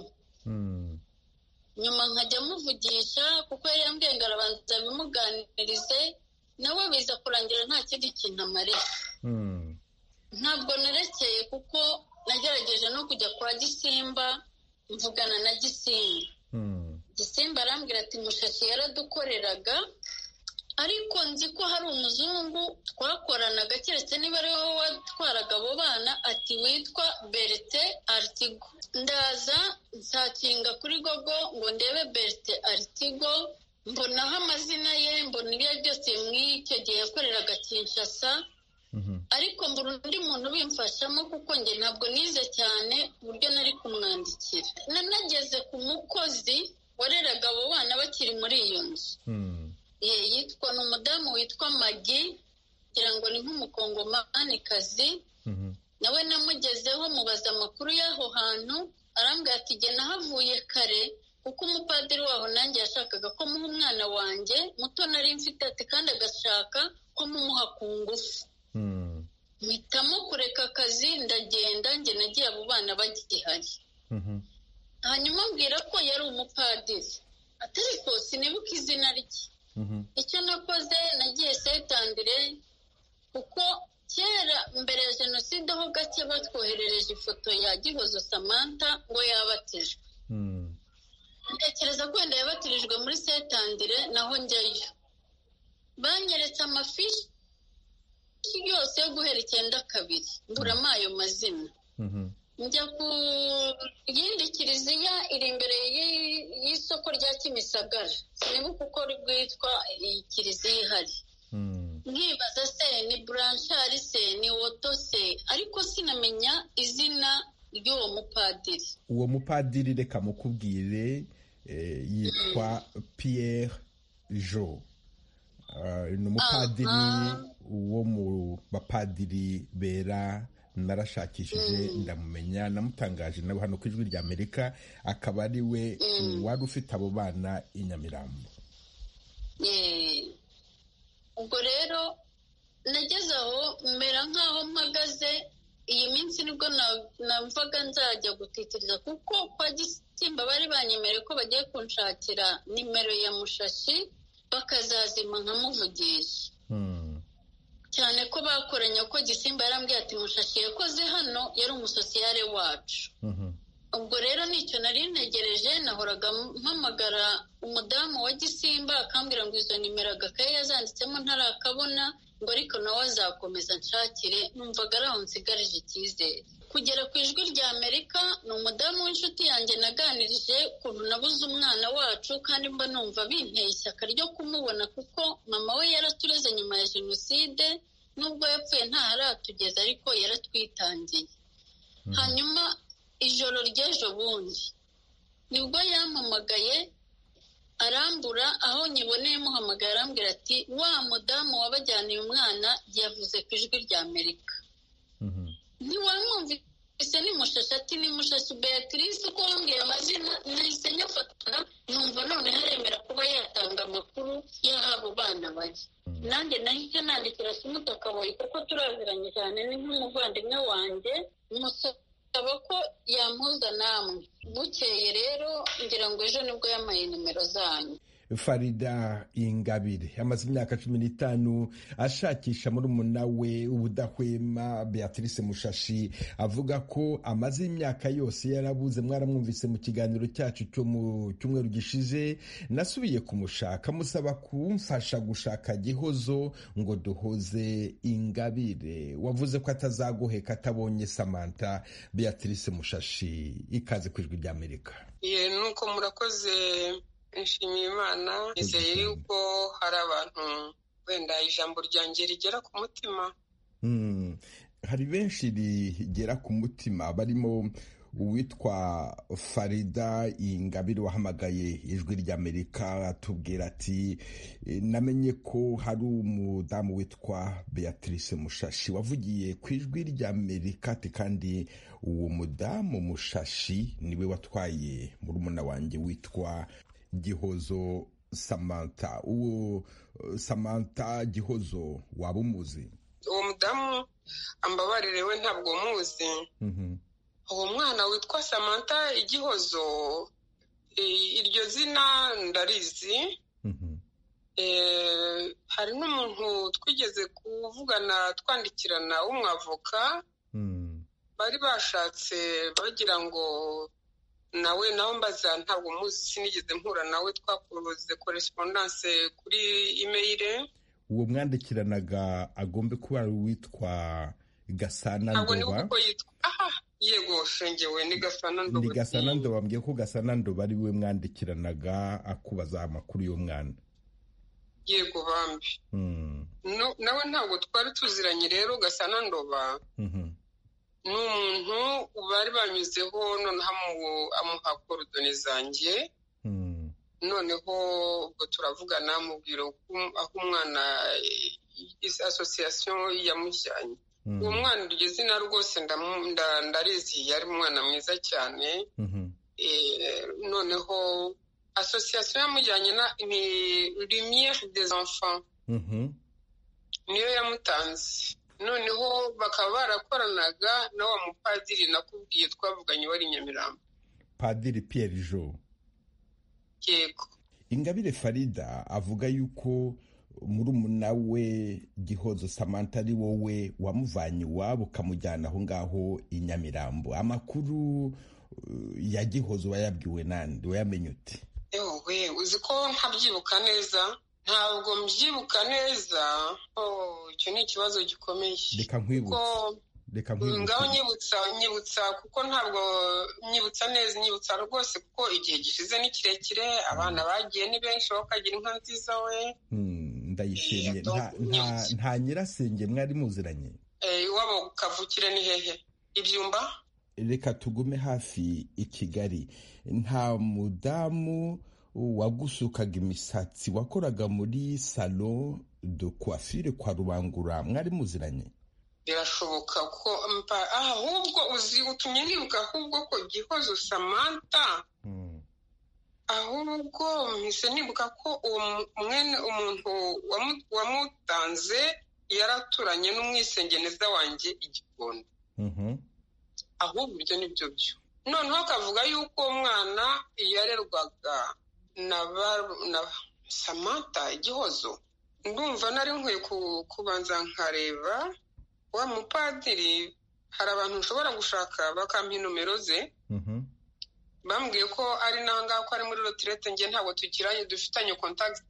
Nyuma nkajya muvugisha, kuko yari yambwiye ngo arabanza bimuganirize, nawe biza kurangira nta kindi kintu amariye. Ntabwo nerekeye, kuko nagerageje no kujya kwa Gisimba, mvugana na Gisimba. Gisimba arambwira ati Mushashi yaradukoreraga, ariko nzi ko hari umuzungu twakoranaga, keretse niba ari wowe watwaraga abo bana, ati witwa Berthe Artigo. Ndaza nsakinga kuri Google ngo ndebe Berthe Artigo, mbonaho amazina ye, mbona ibyo byose mw'icyo gihe yakoreraga Kinshasa, ariko mbura undi muntu bimfashamo, kuko njye ntabwo nize cyane ku buryo nari kumwandikira. Nanageze ku mukozi wareraga abo bana bakiri muri iyo nzu, yitwa ni umudamu witwa Magi, ngira ngo ni nk'umukongomanikazi. Nawe namugezeho mubaza amakuru y'aho hantu, arambwira ati jye nahavuye kare, kuko umupadiri waho nanjye yashakaga ko muha umwana wanjye muto nari mfite, ati kandi agashaka ko mumuha ku ngufu. Mpitamo kureka akazi ndagenda, njye nagiye abo bana bagihari. Hanyuma mbwira ko yari umupadiri, atariko sinibuka izina rye. Icyo nakoze, nagiye Saint-Andre, kuko kera mbere ya jenoside ho gake batwoherereje ifoto ya Gihozo Samantha ngo yabatijwe. Ntekereza ko wenda yabatirijwe muri Saint-Andre, naho njyayo banyeretse amafishi yose yo guhera icyenda kabiri, mburamo ayo mazina. Njya ku yindi kiliziya iri imbere y'isoko rya Kimisagara, sinibuka uko rwitwa iyi kiliziya ihari. Nkibaza se ni Blanchard se ni Woto se, ariko sinamenya izina ry'uwo mupadiri. Uwo mupadiri reka mukubwire, yitwa Pierre Jo. ni umupadiri wo mu bapadiri bera narashakishije ndamumenya, namutangaje nawe hano ku Ijwi ry'Amerika, akaba ari we wari ufite abo bana i Nyamirambo. ubwo rero nageze aho mera nk'aho mpagaze. Iyi minsi nibwo namvaga nzajya gutitiriza, kuko kwa Gisimba bari banyemereye ko bagiye kunshakira nimero ya Mushashi bakazazima nkamuvugisha, cyane ko bakoranye ko Gisimba yarambwiye ati Mushashi yakoze hano yari umusosiyare wacu. ubwo rero nicyo nari ntegereje, nahoraga mpamagara umudamu wa Gisimba akambwira ngo izo nimero agakaye yazanditsemo ntarakabona, ngo ariko nawe azakomeza nshakire. Numvaga ari aho nsigarije icyizere. Kugera ku Ijwi ry'Amerika, ni umudamu w'inshuti yanjye naganirije ukuntu nabuze umwana wacu, kandi mba numva binteye ishyaka ryo kumubona, kuko mama we yaratureze nyuma ya Jenoside, nubwo yapfuye ntaharatugeza ariko yaratwitangiye. hanyuma ijoro ry'ejo bundi nibwo yampamagaye arambura, aho nyiboneye muhamagaye arambwira ati wa mudamu wabajyaniye umwana yavuze ku Ijwi ry'Amerika. ntiwamwumvise ni Mushashi? Ati ni Mushashi Beatrice, uko wambwiye amazina nahise nyafatana, numva none haremera kuba yatanga amakuru y'aho bana bari. nanjye nahise nandikira Simutakaboyi kuko turaziranye cyane, ni nk'umuvandimwe wanjye, musaba ko yampuza namwe. Bukeye rero ngira ngo ejo nibwo yamaye nimero zanyu. Farida Ingabire amaze imyaka cumi n'itanu ashakisha murumuna we ubudahwema Beatrice Mushashi, avuga ko amaze imyaka yose yarabuze. Mwaramwumvise mu kiganiro cyacu cyo mu cyumweru gishize. Nasubiye kumushaka musaba kumfasha gushaka Gihozo ngo duhoze Ingabire. Wavuze ko atazagoheka atabonye Samantha. Beatrice Mushashi, ikaze ku Ijwi ry'Amerika. Ye nuko murakoze. Nshimiye Imana, nizeye yuko hari abantu wenda ijambo ryanjye rigera ku mutima. Hari benshi rigera ku mutima, barimo uwitwa Farida Ingabire wahamagaye Ijwi ry'Amerika atubwira ati namenye ko hari umudamu witwa Beatrice Mushashi wavugiye ku Ijwi ry'Amerika, ati kandi uwo mudamu Mushashi niwe watwaye murumuna wanjye witwa Gihozo Samantha. Uwo Samantha Gihozo waba umuzi? Uwo mudamu ambabarire, we ntabwo muzi. Uwo mwana witwa Samantha Gihozo, iryo zina ndarizi. hari n'umuntu twigeze kuvugana twandikirana w'umwavoka, bari bashatse bagira ngo nawe nawe mbaza, ntabwo muzi, sinigeze mpura nawe, twakoze correspondance kuri email. Uwo mwandikiranaga agombe kuba ari uwitwa Gasana Ndoba. Ntabwo ni uko yitwa. Aha, yego shengewe ni Gasana Ndoba. Ni Gasana Ndoba, mbwiye ko Gasana Ndoba ari we mwandikiranaga akubaza amakuru y'uwo mwana. Yego bambi. No, nawe ntabwo twari tuziranye rero. Gasana Ndoba n'umuntu bari banyuzeho, noneho amuha korodoni zanjye. Noneho ubwo turavugana mubwira aho umwana association yamujyanye. Uwo mwana iryo zina rwose ndarizi, yari umwana mwiza cyane. Noneho association yamujyanye ni Lumière des Enfants, niyo yamutanze. Noneho bakaba barakoranaga na wa mupadiri nakubwiye twavuganye wari Nyamirambo, Padiri Pierre Jo. Yego. Ingabire Farida avuga yuko murumuna we Gihozo Samantha ari wowe wamuvanye iwabo ukamujyana aho ngaho i Nyamirambo. Amakuru ya Gihozo wayabwiwe nande, wayamenye ute? Ewe uzi ko ntabyibuka neza, ntabwo mbyibuka neza. Oh, icyo ni ikibazo gikomeye. Reka nkwibutse. Reka nkwibutse. Ngaho nyibutsa nyibutsa kuko ntabwo nyibutsa neza, nyibutsa rwose kuko igihe gishize ni kirekire, abana bagiye ni benshi, bakagira inka nziza we. Ndayishimye. Nta nta nta nyirasenge mwari muziranye? Eh, iwabo kavukire ni hehe? Ibyumba? Reka tugume hafi i Kigali. Nta mudamu wagusukaga imisatsi wakoraga muri salo de coiffure kwa Rubangura, mwari muziranye? Birashoboka ko ahubwo uzi utumye nibuka ahubwo ko Gihozo Samantha ahubwo mpise nibuka ko umwene umuntu wamutanze yaraturanye n'umwisengeneza wanjye Igikondo. Ahubwo ibyo nibyo byo. Noneho akavuga yuko umwana yarerwaga na Samantha Igihozo. Ndumva nari nkwiye kubanza nkareba wa mupadiri, hari abantu ushobora gushaka bakampa inomero ze. Bambwiye ko ari nanga ko ari muri retraite, nge ntabwo tukiranye dufitanye contact.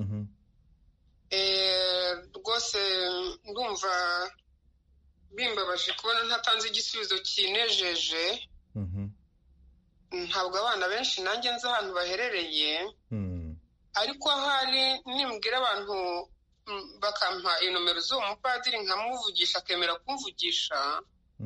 Eh rwose ndumva bimbabaje kubona ntatanze igisubizo kinejeje. Ntabwo abana benshi nanjye nzi ahantu baherereye, ariko ahari nimbwira abantu bakampa inomero z'uwo mupadiri nkamuvugisha akemera kumvugisha,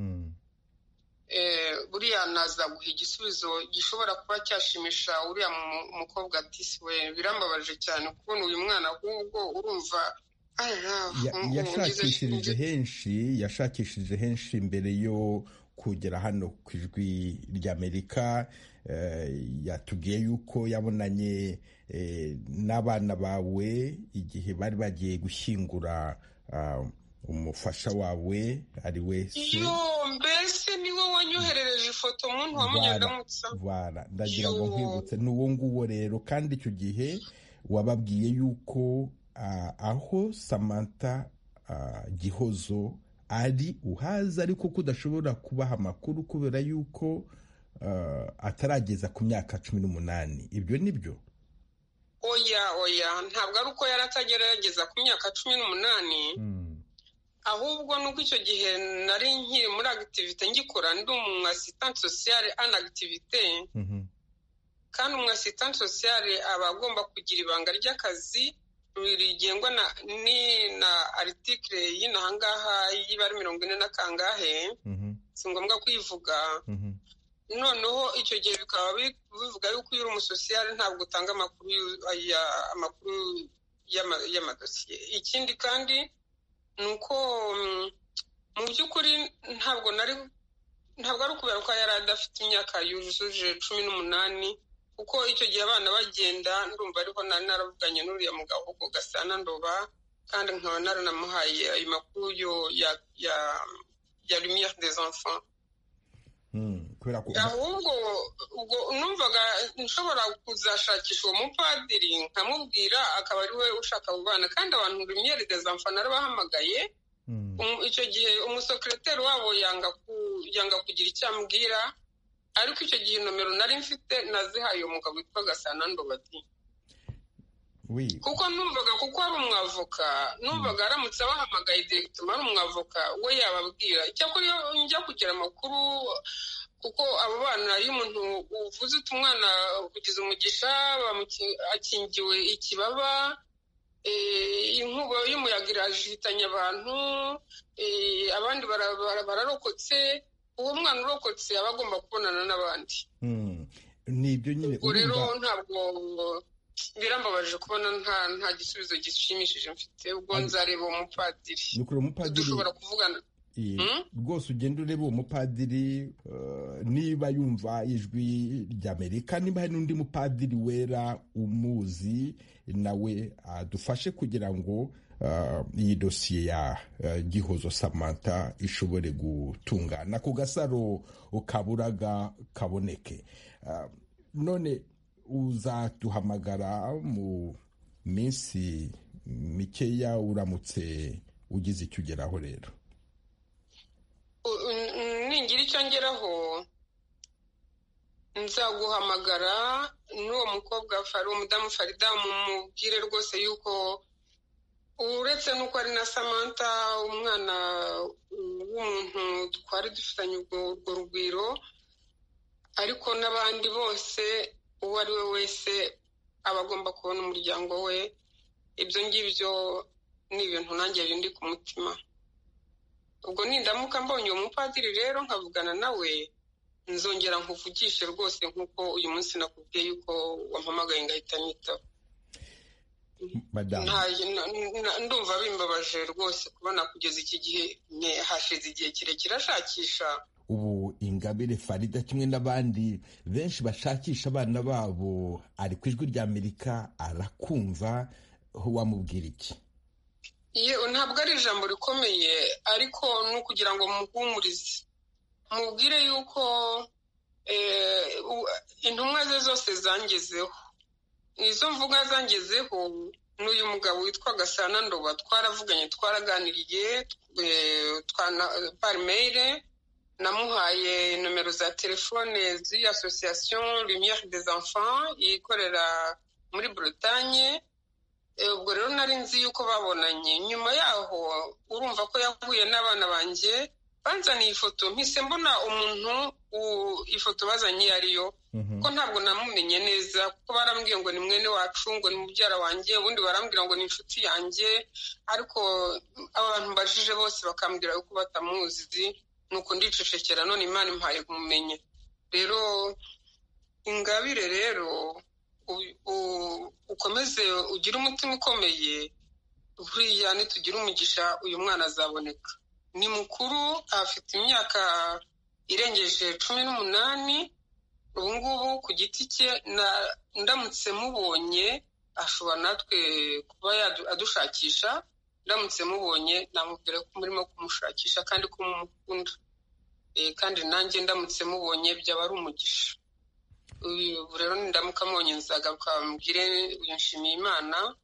buriya naza guha igisubizo gishobora kuba cyashimisha uriya mukobwa ati we birambabaje cyane kubona uyu mwana ahubwo urumva yashakishirije henshi yashakishije henshi mbere yo kugera hano ku Ijwi ry'Amerika. Yatubwiye yuko yabonanye n'abana bawe igihe bari bagiye gushyingura umufasha wawe ari we se. Yo mbese niwe wanyoherereje ifoto umuntu wamunyandamutsa. Voilà, ndagira ngo nkwibutse n'uwo nguwo rero, kandi icyo gihe wababwiye yuko aho Samantha Gihozo ari uhaza, ariko ko udashobora kubaha amakuru kubera yuko atarageza ku myaka cumi n'umunani. Ibyo nibyo? Oya oya, ntabwo ari uko yaratagerageza ku myaka cumi n'umunani, ahubwo nuko icyo gihe nari nkiri muri activité ngikora, ndi umu assistant social en activité. Kandi umu assistant social aba agomba kugira ibanga ry'akazi rigengwa na ni na article y'inahangaha y'ibari mirongo ine na kangahe, si ngombwa kwivuga. Noneho icyo gihe bikaba bivuga yuko uri umusosiyale ntabwo utanga amakuru amakuru y'amadosiye. Ikindi kandi ni uko mu by'ukuri ntabwo nari ntabwo ari ukubera ko yari adafite imyaka yujuje cumi n'umunani, kuko icyo gihe abana bagenda ndumva ariho nari naravuganye n'uriya mugabo ubwo Gasana Ndoba, kandi nkaba naranamuhaye ayo makuru yo ya ya ya lumière des enfants. Ahubwo ubwo numvaga nshobora kuzashakisha uwo mupadiri nkamubwira akaba ari we ushaka abo bana, kandi abantu lumière des enfants narabahamagaye. Icyo gihe umusekreteri wabo yanga yanga kugira icyo ambwira, ariko icyo gihe nomero nari mfite nazihaye umugabo witwa Gasana Ndobati. Oui. Kuko numvaga kuko ari umwavoka, numvaga aramutse abahamagaye directement ari umwavoka we yababwira. Cyakora njya kugira amakuru, kuko abo bana iyo umuntu uvuze uti umwana kugize umugisha akingiwe ikibaba, inkuba y'umuyaga irajitanye abantu, abandi bararokotse, uwo mwana urokotse aba agomba kubonana n'abandi. Nibyo nyine rero ntabwo birambabaje kubona nta nta gisubizo gishimishije mfite. Ubwo nzareba umupadiri, nukuri umupadiri dushobora kuvugana rwose. Ugenda ureba uwo mupadiri niba yumva Ijwi ry'Amerika, niba hari n'undi mupadiri wera umuzi nawe adufashe kugira ngo iyi dosiye ya Gihozo Samantha ishobore gutungana, ku Gasaro Kaburaga kaboneke. None uzatuhamagara mu minsi mikeya uramutse ugize icyo ugeraho. Rero ningira icyo ngeraho nzaguhamagara n'uwo mukobwa Faru, umudamu Farida, mumubwire rwose yuko uretse n'uko ari na Samantha umwana w'umuntu twari dufitanye urwo rugwiro, ariko n'abandi bose uwo ari we wese aba agomba kubona umuryango we. Ibyo ngibyo ni ibintu nanjye bindi ku mutima. Ubwo nindamuka mbonye uwo mupadiri rero nkavugana nawe, nzongera nkuvugishe rwose nk'uko uyu munsi nakubwiye yuko wampamagaye ngahita nitaba. Ndumva bimbabaje rwose kubona kugeza iki gihe hashize igihe kirekire ashakisha. Ubu Ingabire Farida kimwe n'abandi benshi bashakisha abana babo ari ku ijwi ry'Amerika arakumva, wamubwira iki? Yewe ntabwo ari ijambo rikomeye ariko ni ukugira ngo muhumurize, mubwire yuko intumwa ze zose zangezeho. Izo mvuga zangezeho n'uyu mugabo witwa Gasana Ndoba twaravuganye, twaraganiriye par mail, namuhaye nomero za telefone z'iyi association Lumière des Enfants ikorera muri Bretagne. Ubwo rero nari nzi yuko babonanye. Nyuma yaho urumva ko yahuye n'abana banjye, banzaniye ifoto, mpise mbona umuntu ifoto bazanye ariyo, ko ntabwo namumenye neza, kuko barambwiye ngo ni mwene wacu, ngo ni mubyara wanjye, ubundi barambwira ngo ni inshuti yanjye, ariko abantu mbajije bose bakambwira yuko batamuzi, nuko ndicecekera, none Imana impaye kumumenya. Rero Ingabire rero ukomeze ugire umutima ukomeye, buriya nitugira umugisha uyu mwana azaboneka. Ni mukuru, afite imyaka irengeje cumi n'umunani, ubu ngubu ku giti cye ndamutse mubonye ashobora natwe kuba adushakisha. Ndamutse mubonye namubwira ko murimo kumushakisha kandi ko mumukunda, kandi nanjye ndamutse mubonye byaba ari umugisha. Ubu rero ndamuka mbonye nzagaruka mbwire uyu Nshimiyimana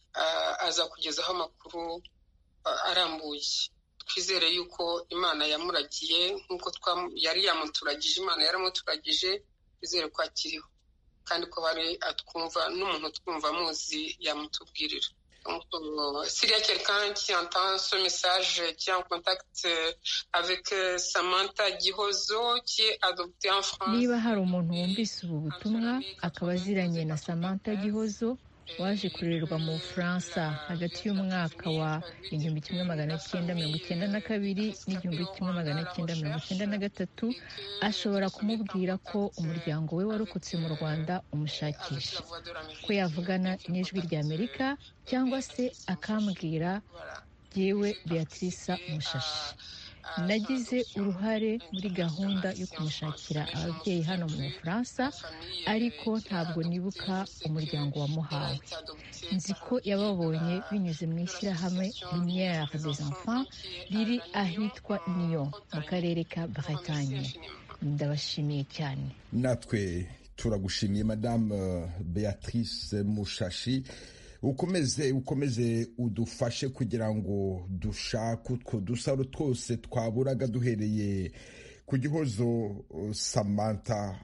aza kugezaho amakuru arambuye. Twizere yuko Imana yamuragiye nk'uko yari yamuturagije, Imana yaramuturagije, twizere ko akiriho kandi ko hari atwumva, n'umuntu twumva muzi yamutubwirira. S'il y a quelqu'un qui entend ce message, qui est en contact avec Samantha Gihozo, qui est adoptée en France. Niba hari umuntu wumvise ubu butumwa akaba aziranye na Samantha Gihozo waje kurererwa mu Bufaransa hagati y'umwaka wa igihumbi kimwe magana cyenda mirongo icyenda na kabiri n'igihumbi kimwe magana cyenda mirongo icyenda na gatatu, ashobora kumubwira ko umuryango we warokotse mu Rwanda umushakisha, ko yavugana n'ijwi ry'Amerika cyangwa se akambwira yewe Beatrice Mushashi. Nagize uruhare muri gahunda yo kumushakira ababyeyi hano mu Bufaransa, ariko ntabwo nibuka umuryango wamuhawe. Nzi ko yababonye binyuze mu ishyirahamwe Lumière des Enfants riri ahitwa Nyon mu karere ka Bretagne. Ndabashimiye cyane. Natwe turagushimiye Madame Beatrice Mushashi. ukomeze ukomeze udufashe kugira ngo dushake utwo dusaro twose twaburaga duhereye ku Gihozo Samantha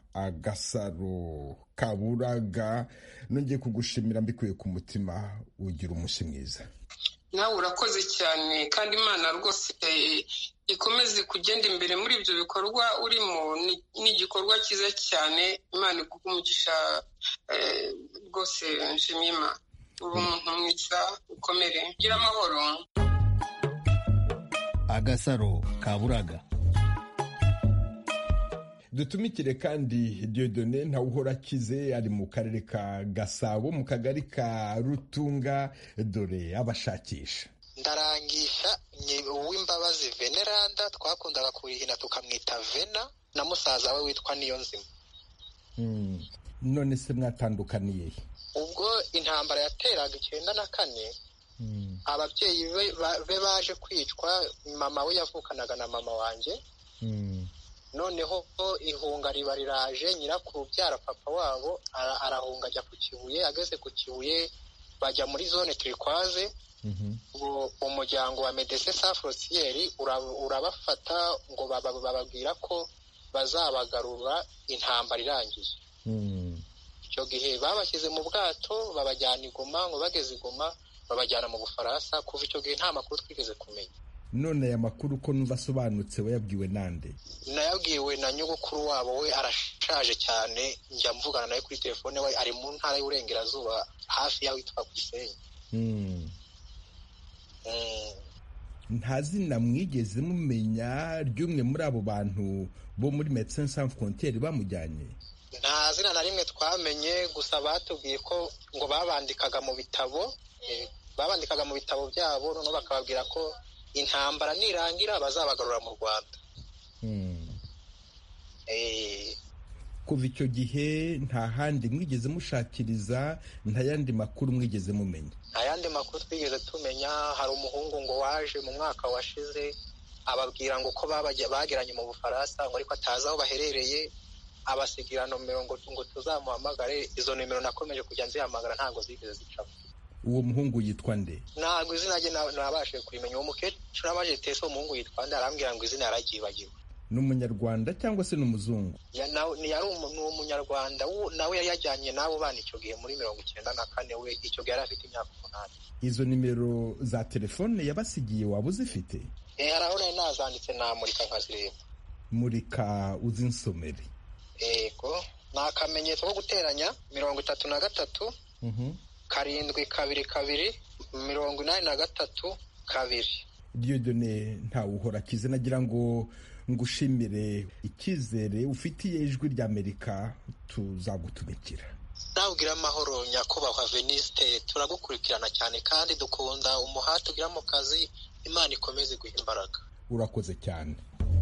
Agasaro kaburaga. Nongeye kugushimira mbikuye ku mutima, ugira umunsi mwiza. Nawe urakoze cyane kandi Imana rwose ikomeze kugenda imbere muri ibyo bikorwa urimo. Ni igikorwa cyiza cyane, Imana iguha umugisha rwose. Nshimiye Imana, uri umuntu mwiza, ukomere, gira amahoro. Agasaro kaburaga. Dutumikire kandi Dieudonné Ntawuhorakize ari mu karere ka Gasabo mu kagari ka Rutunga, dore abashakisha. Ndarangisha ni uw'Imbabazi Veneranda, twakundaga kurihina tukamwita Vena, na musaza we witwa Niyonzima. Mm. None se mwatandukaniye? Ubwo intambara yateraga icyenda na kane, mm. ababyeyi be baje kwicwa, mama we yavukanaga na mama wanjye. Mm. Noneho ihunga riba riraje, nyirakuru byara papa wabo arahunga ajya ku Kibuye. Ageze ku Kibuye bajya muri zone turikwaze. mm-hmm. Umuryango wa Médecins Sans Frontières urabafata ngo bababwira ko bazabagarura intambara irangiye. mm. Icyo gihe babashyize mu bwato babajyana i Goma, ngo bageze i Goma babajyana mu Bufaransa. Kuva icyo gihe nta makuru twigeze kumenya. None aya makuru ko numva asobanutse wayabwiwe nande? Nayabwiwe na nyogokuru wabo, we arashaje cyane, njya mvugana nawe kuri telefone, we ari mu ntara y'Uburengerazuba hafi yaho yitwa ku Gisenyi. mm. mm. nta zina mwigeze mumenya ry'umwe muri abo bantu bo muri Médecins Sans Frontières bamujyanye? Nta zina na rimwe twamenye, gusa batubwiye ko ngo babandikaga mu bitabo babandikaga mu bitabo byabo, noneho bakababwira ko intambara nirangira bazabagarura mu Rwanda. Kuva icyo gihe nta handi mwigeze mushakiriza, nta yandi makuru mwigeze mumenya? Nta yandi makuru twigeze tumenya. Hari umuhungu ngo waje mu mwaka washize ababwira ngo ko bageranye mu Bufaransa ngo ariko atazi aho baherereye, abasigira nomero ngo ngo tuzamuhamagare. Izo nimero nakomeje kujya nzihamagara ntabwo zigeze zicamo. Uwo muhungu yitwa nde? Ntabwo izina rye nabashije kurimenya. Uwo mukecuru abaje tese umuhungu yitwa nde, arambwira ngo izina yaragibagiwe. Ni umunyarwanda cyangwa se ni umuzungu? Ni yari umunyarwanda, nawe yari yajyanye n'abo bana icyo gihe muri mirongo icyenda na kane. We icyo gihe yari afite imyaka umunani. Izo nimero za telefone yabasigiye waba uzifite? hari aho nari nazanditse namurika nkazireba. Murika uzinsomere. Yego, ni akamenyetso ko guteranya mirongo itatu na gatatu karindwi kabiri kabiri mirongo inani na gatatu kabiri. Dieudonné Ntawuhorakize, nagira ngo ngushimire icyizere ufitiye ijwi ry'Amerika, tuzagutumikira. Nawugira amahoro nyakubahwa Veniste, turagukurikirana cyane kandi dukunda umuhate ugira mu kazi. Imana ikomeze guha imbaraga. Urakoze cyane.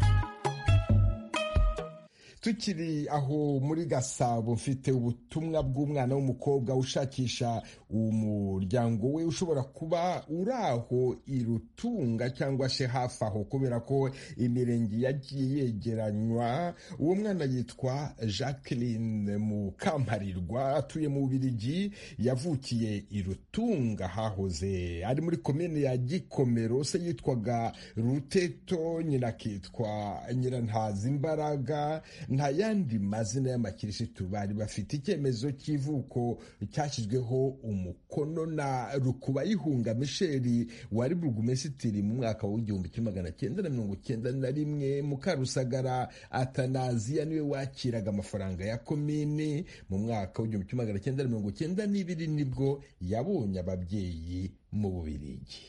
Tukiri aho muri Gasabo, mfite ubutumwa bw'umwana w'umukobwa ushakisha umuryango we ushobora kuba uri aho i Rutunga cyangwa se hafi aho, kubera ko imirenge yagiye yegeranywa. Uwo mwana yitwa Jacqueline Mukamparirwa, atuye mu Bubiligi, yavukiye i Rutunga hahoze ari muri komine ya Gikomero. Se yitwaga Ruteto, nyina akitwa Nyirantazimbaraga. Nta yandi mazina y'amakirisitu bari bafite. Icyemezo cy'ivuko cyashyizweho umukono na Rukubayihunga Misheli wari burugumesitiri mu mwaka w'igihumbi kimwe magana cyenda na mirongo cyenda na rimwe. Mukarusagara Atanaziya niwe wakiraga amafaranga ya komini. Mu mwaka w'igihumbi kimwe magana cyenda na mirongo cyenda n'ibiri nibwo yabonye ababyeyi mu Bubiligi.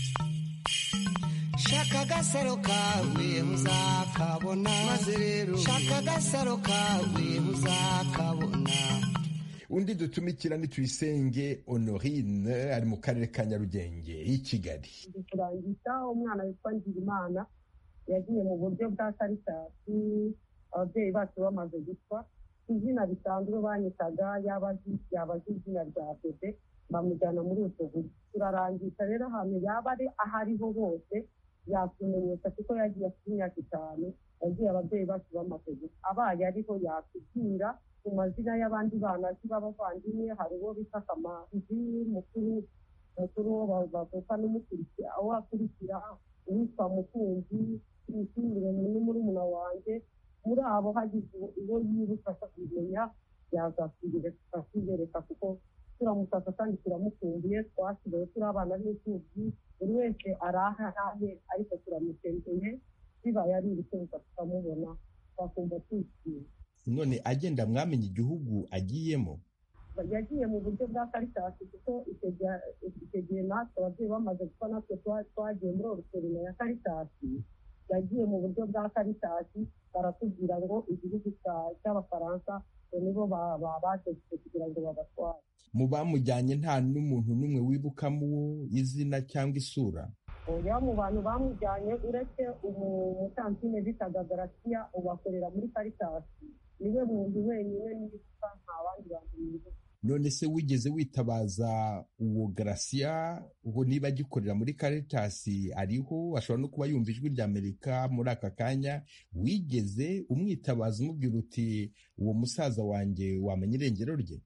Shaka agasaro kawe uzakabona, maze rero shaka agasaro kawe uzakabona. Undi dutumikira ni Tuyisenge Honorine, ari mu karere ka Nyarugenge i Kigali. Turangiza umwana witwa Ngirimana yagiye mu buryo bwa Karitasi, ababyeyi bacu bamaze gupfa. Izina risanzwe banyitaga yabazi yabazi izina rya bebe, bamujyana muri ubwo buryo. Turarangiza rero ahantu yaba ari ahariho hose yakumenyesha kuko yagiye afite imyaka itanu. Yagiye ababyeyi bacu bamaze gupfa, abaye ariho yakubwira mu mazina y'abandi bana b'abavandimwe. Hari uwo bita Kamanzi mukuru mukuru wo bavuka n'umukurikira, aho akurikira uwitwa Mukunzi, Isingire ni murumuna wanjye. Muri abo hagize uwo yibuka kumenya yazakwibereka kuko turamusaka kandi turamukumbuye. Twasigaye turi abana b'imfubyi, buri wese arahahe ariko turamukeneye. Bibaye ari ibishoboka tukamubona twakumva twishimye. None agenda mwamenye igihugu agiyemo? Yagiye mu buryo bwa Karitasi kuko icyo gihe natwe ababyeyi bamaze gupfa natwe twagiye muri orusorino ya Karitasi. Yagiye mu buryo bwa Karitasi, baratubwira ngo igihugu cy'Abafaransa nibo babategetse kugira ngo babatware. Mu bamujyanye nta n'umuntu n'umwe wibukamo izina cyangwa isura? Oya, mu bantu bamujyanye uretse umutantine bitaga Garcia ubakorera muri Karitasi, niwe muntu wenyine nibuka, nta bandi bantu bibuka. None se wigeze witabaza uwo Garcia ubwo niba agikorera muri Karitasi ariho, ashobora no kuba yumva ijwi ry'Amerika muri aka kanya? Wigeze umwitabaza umubwira uti uwo musaza wanjye wamenya irengero rye?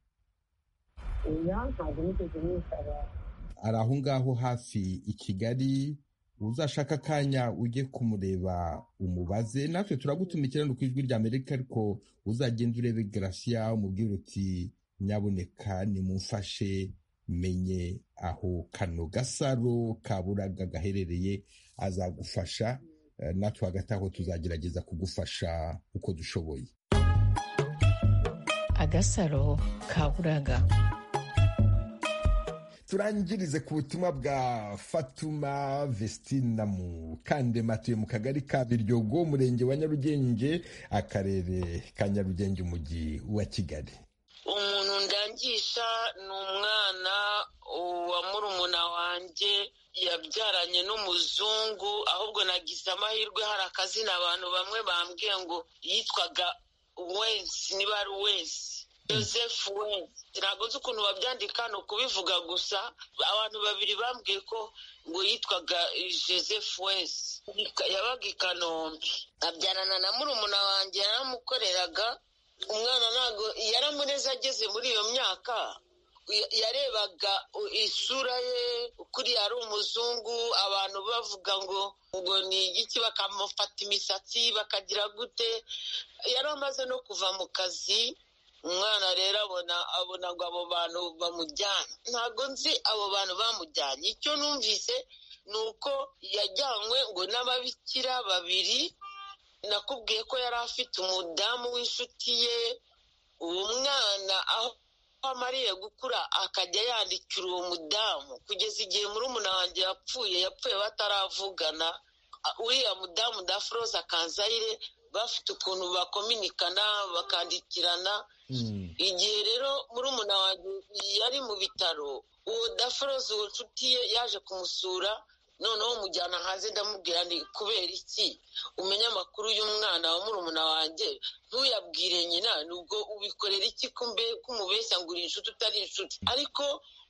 Oya, ntabwo nigeze mwitabaza. Ari aho ngaho hafi i Kigali, uzashaka akanya ujye kumureba umubaze. Natwe turagutumikira no ku ijwi ry'Amerika, ariko uzagenda urebe Garcia umubwira uti nyaboneka nimumfashe menye aho kano gasaro Kaburaga gaherereye. Azagufasha, natwe hagati aho tuzagerageza kugufasha uko dushoboye. Agasaro Kaburaga. turangirize ku butumwa bwa Fatuma Vestina mu Kandema, atuye mu kagari ka Biryogo, umurenge wa Nyarugenge, akarere ka Nyarugenge, umujyi wa Kigali. Umuntu ndangisha ni umwana wa murumuna wanjye yabyaranye n'umuzungu, ahubwo nagize amahirwe, hari akazina abantu bamwe bambwiye ngo yitwaga Wensi, niba ari Wensi, Joseph Wensi. Ntabwo nzi ukuntu babyandika, ni ukubivuga gusa. Abantu babiri bambwiye ko ngo yitwaga Joseph Wensi, yabaga i Kanombe, abyarana na murumuna wanjye, yaramukoreraga. Umwana ntabwo yaramureze ageze muri iyo myaka, yarebaga isura ye kuri ari umuzungu, abantu bavuga ngo ngo ni igiki, bakamufata imisatsi bakagira gute. Yari amaze no kuva mu kazi, umwana rero abona abona ngo abo bantu bamujyana. Ntabwo nzi abo bantu bamujyanye, icyo numvise ni uko yajyanywe ngo n'ababikira babiri. Nakubwiye ko yari afite umudamu w'inshuti ye. Uwo mwana aho amariye gukura akajya yandikira uwo mudamu, kugeza igihe murumuna wanjye yapfuye yapfuye bataravugana. Uriya mudamu Dafroze Akanzayire bafite ukuntu bakominikana bakandikirana. Igihe rero murumuna wanjye yari mu bitaro, uwo Dafroze uwo nshuti ye yaje kumusura, noneho umujyana hanze. Ndamubwira ndi kubera iki umenya amakuru y'umwana wa murumuna wanjye ntuyabwire nyina, nubwo ubikorera iki kumubeshya ngo uri inshuti utari inshuti. Ariko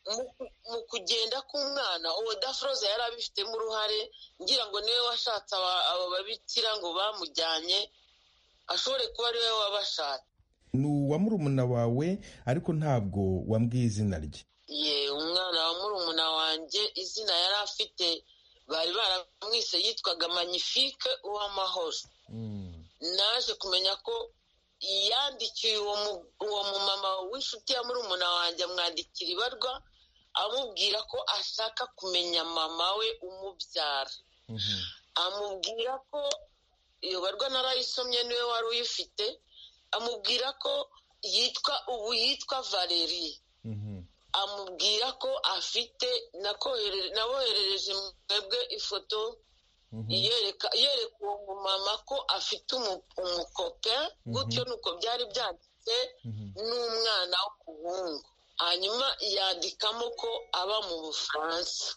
mu kugenda k'umwana uwo Dafroze yari abifitemo uruhare, ngira ngo niwe washatse abo babikira ngo bamujyanye, ashobore kuba ari we wabashatse. Ni uwa murumuna wawe ariko ntabwo wambwiye izina rye. Ye, umwana wa murumuna wanjye izina yari afite bari baramwise yitwaga Magnifique Uwamahoro. Naje kumenya ko yandikiye uwo mumama w'inshuti ya murumuna wanjye, amwandikira ibarwa amubwira ko ashaka kumenya mama we umubyara. Amubwira ko iyo barwa narayisomye, niwe wari uyifite. Amubwira ko yitwa ubu yitwa Valerie. Amubwira ko afite, naboherereje mwebwe ifoto yereka yereka uwo mumama ko afite umukope, gutyo nuko byari byanditse, n'umwana w'umuhungu. Hanyuma yandikamo ko aba mu Bufaransa.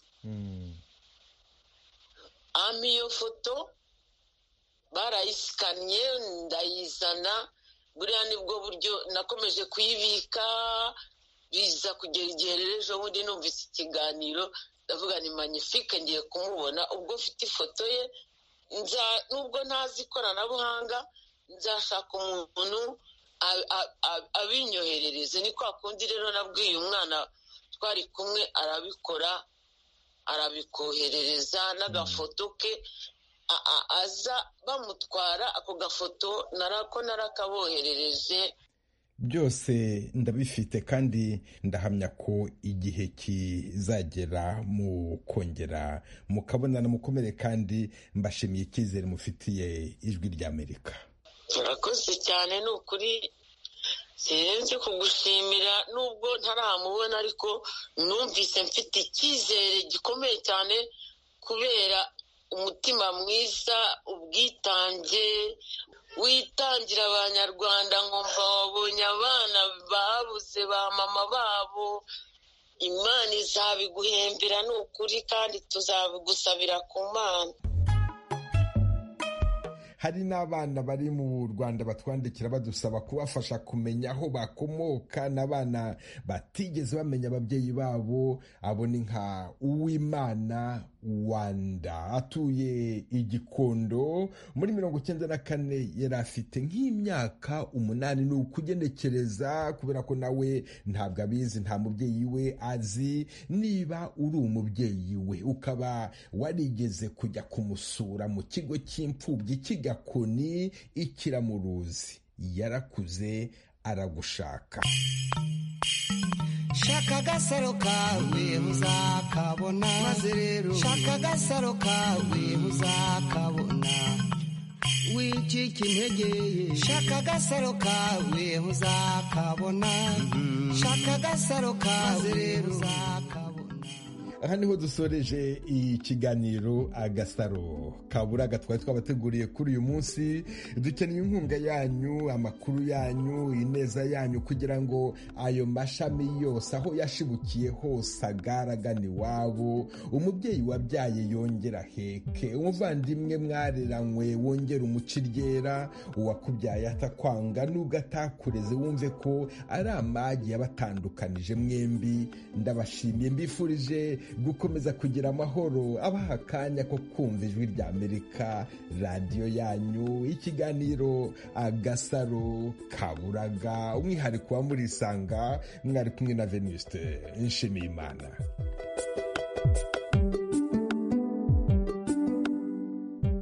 Ampa iyo foto, barayisikanye ndayizana. Buriya nibwo buryo nakomeje kuyibika, biza kugera igihe rero ejo bundi numvise ikiganiro, ndavuga ni Magnifique ngiye kumubona. Ubwo ufite ifoto ye, nubwo ntazi ikoranabuhanga, nzashaka umuntu abinyoherereze. Ni kwa kundi rero nabwiye umwana twari kumwe, arabikora, arabikoherereza n'agafoto ke. Aza bamutwara ako gafoto narako narakaboherereje. Byose ndabifite kandi ndahamya ko igihe kizagera mu kongera mukabonana mukomere, kandi mbashimiye icyizere mufitiye Ijwi ry'Amerika. Murakoze cyane, ni ukuri sinzi kugushimira, nubwo ntaramubona ariko numvise mfite icyizere gikomeye cyane kubera umutima mwiza, ubwitange witangira abanyarwanda. Nkumva wabonye abana babuze ba mama babo, Imana izabiguhembera ni ukuri, kandi tuzabigusabira ku Mana. Hari n'abana bari mu Rwanda batwandikira badusaba kubafasha kumenya aho bakomoka, n'abana batigeze bamenya ababyeyi babo. Abo ni nka Uwimana Wanda, atuye i Gikondo. Muri mirongo icyenda na kane yari afite nk'imyaka umunani. Ni ukugenekereza kubera ko nawe ntabwo abizi, nta mubyeyi we azi. Niba uri umubyeyi we ukaba warigeze kujya kumusura mu kigo cy'imfubyi cy'Igakoni ikiramuruzi, yarakuze aragushaka. shaka agasaro kawe uzakabona, maze rero shaka agasaro kawe uzakabona. wicika intege, shaka agasaro kawe uzakabona. shaka agasaro kawe uzakabona. aha niho dusoreje ikiganiro agasaro kaburaga twari twabateguriye kuri uyu munsi. dukeneye inkunga yanyu, amakuru yanyu, ineza yanyu kugira ngo ayo mashami yose aho yashibukiye hose agaragane iwabo, umubyeyi wabyaye yongera heke, umuvandimwe mwareranywe wongera umuciryera, uwakubyaye atakwanga nubwo atakureze wumve ko ari amagi yabatandukanije mwembi. ndabashimiye, mbifurije gukomeza kugira amahoro, abaha akanya ko kumva ijwi rya Amerika, radiyo yanyu, ikiganiro agasaro kaburaga, umwihariko wa Murisanga, mwari kumwe na Venuste Nshimiyimana.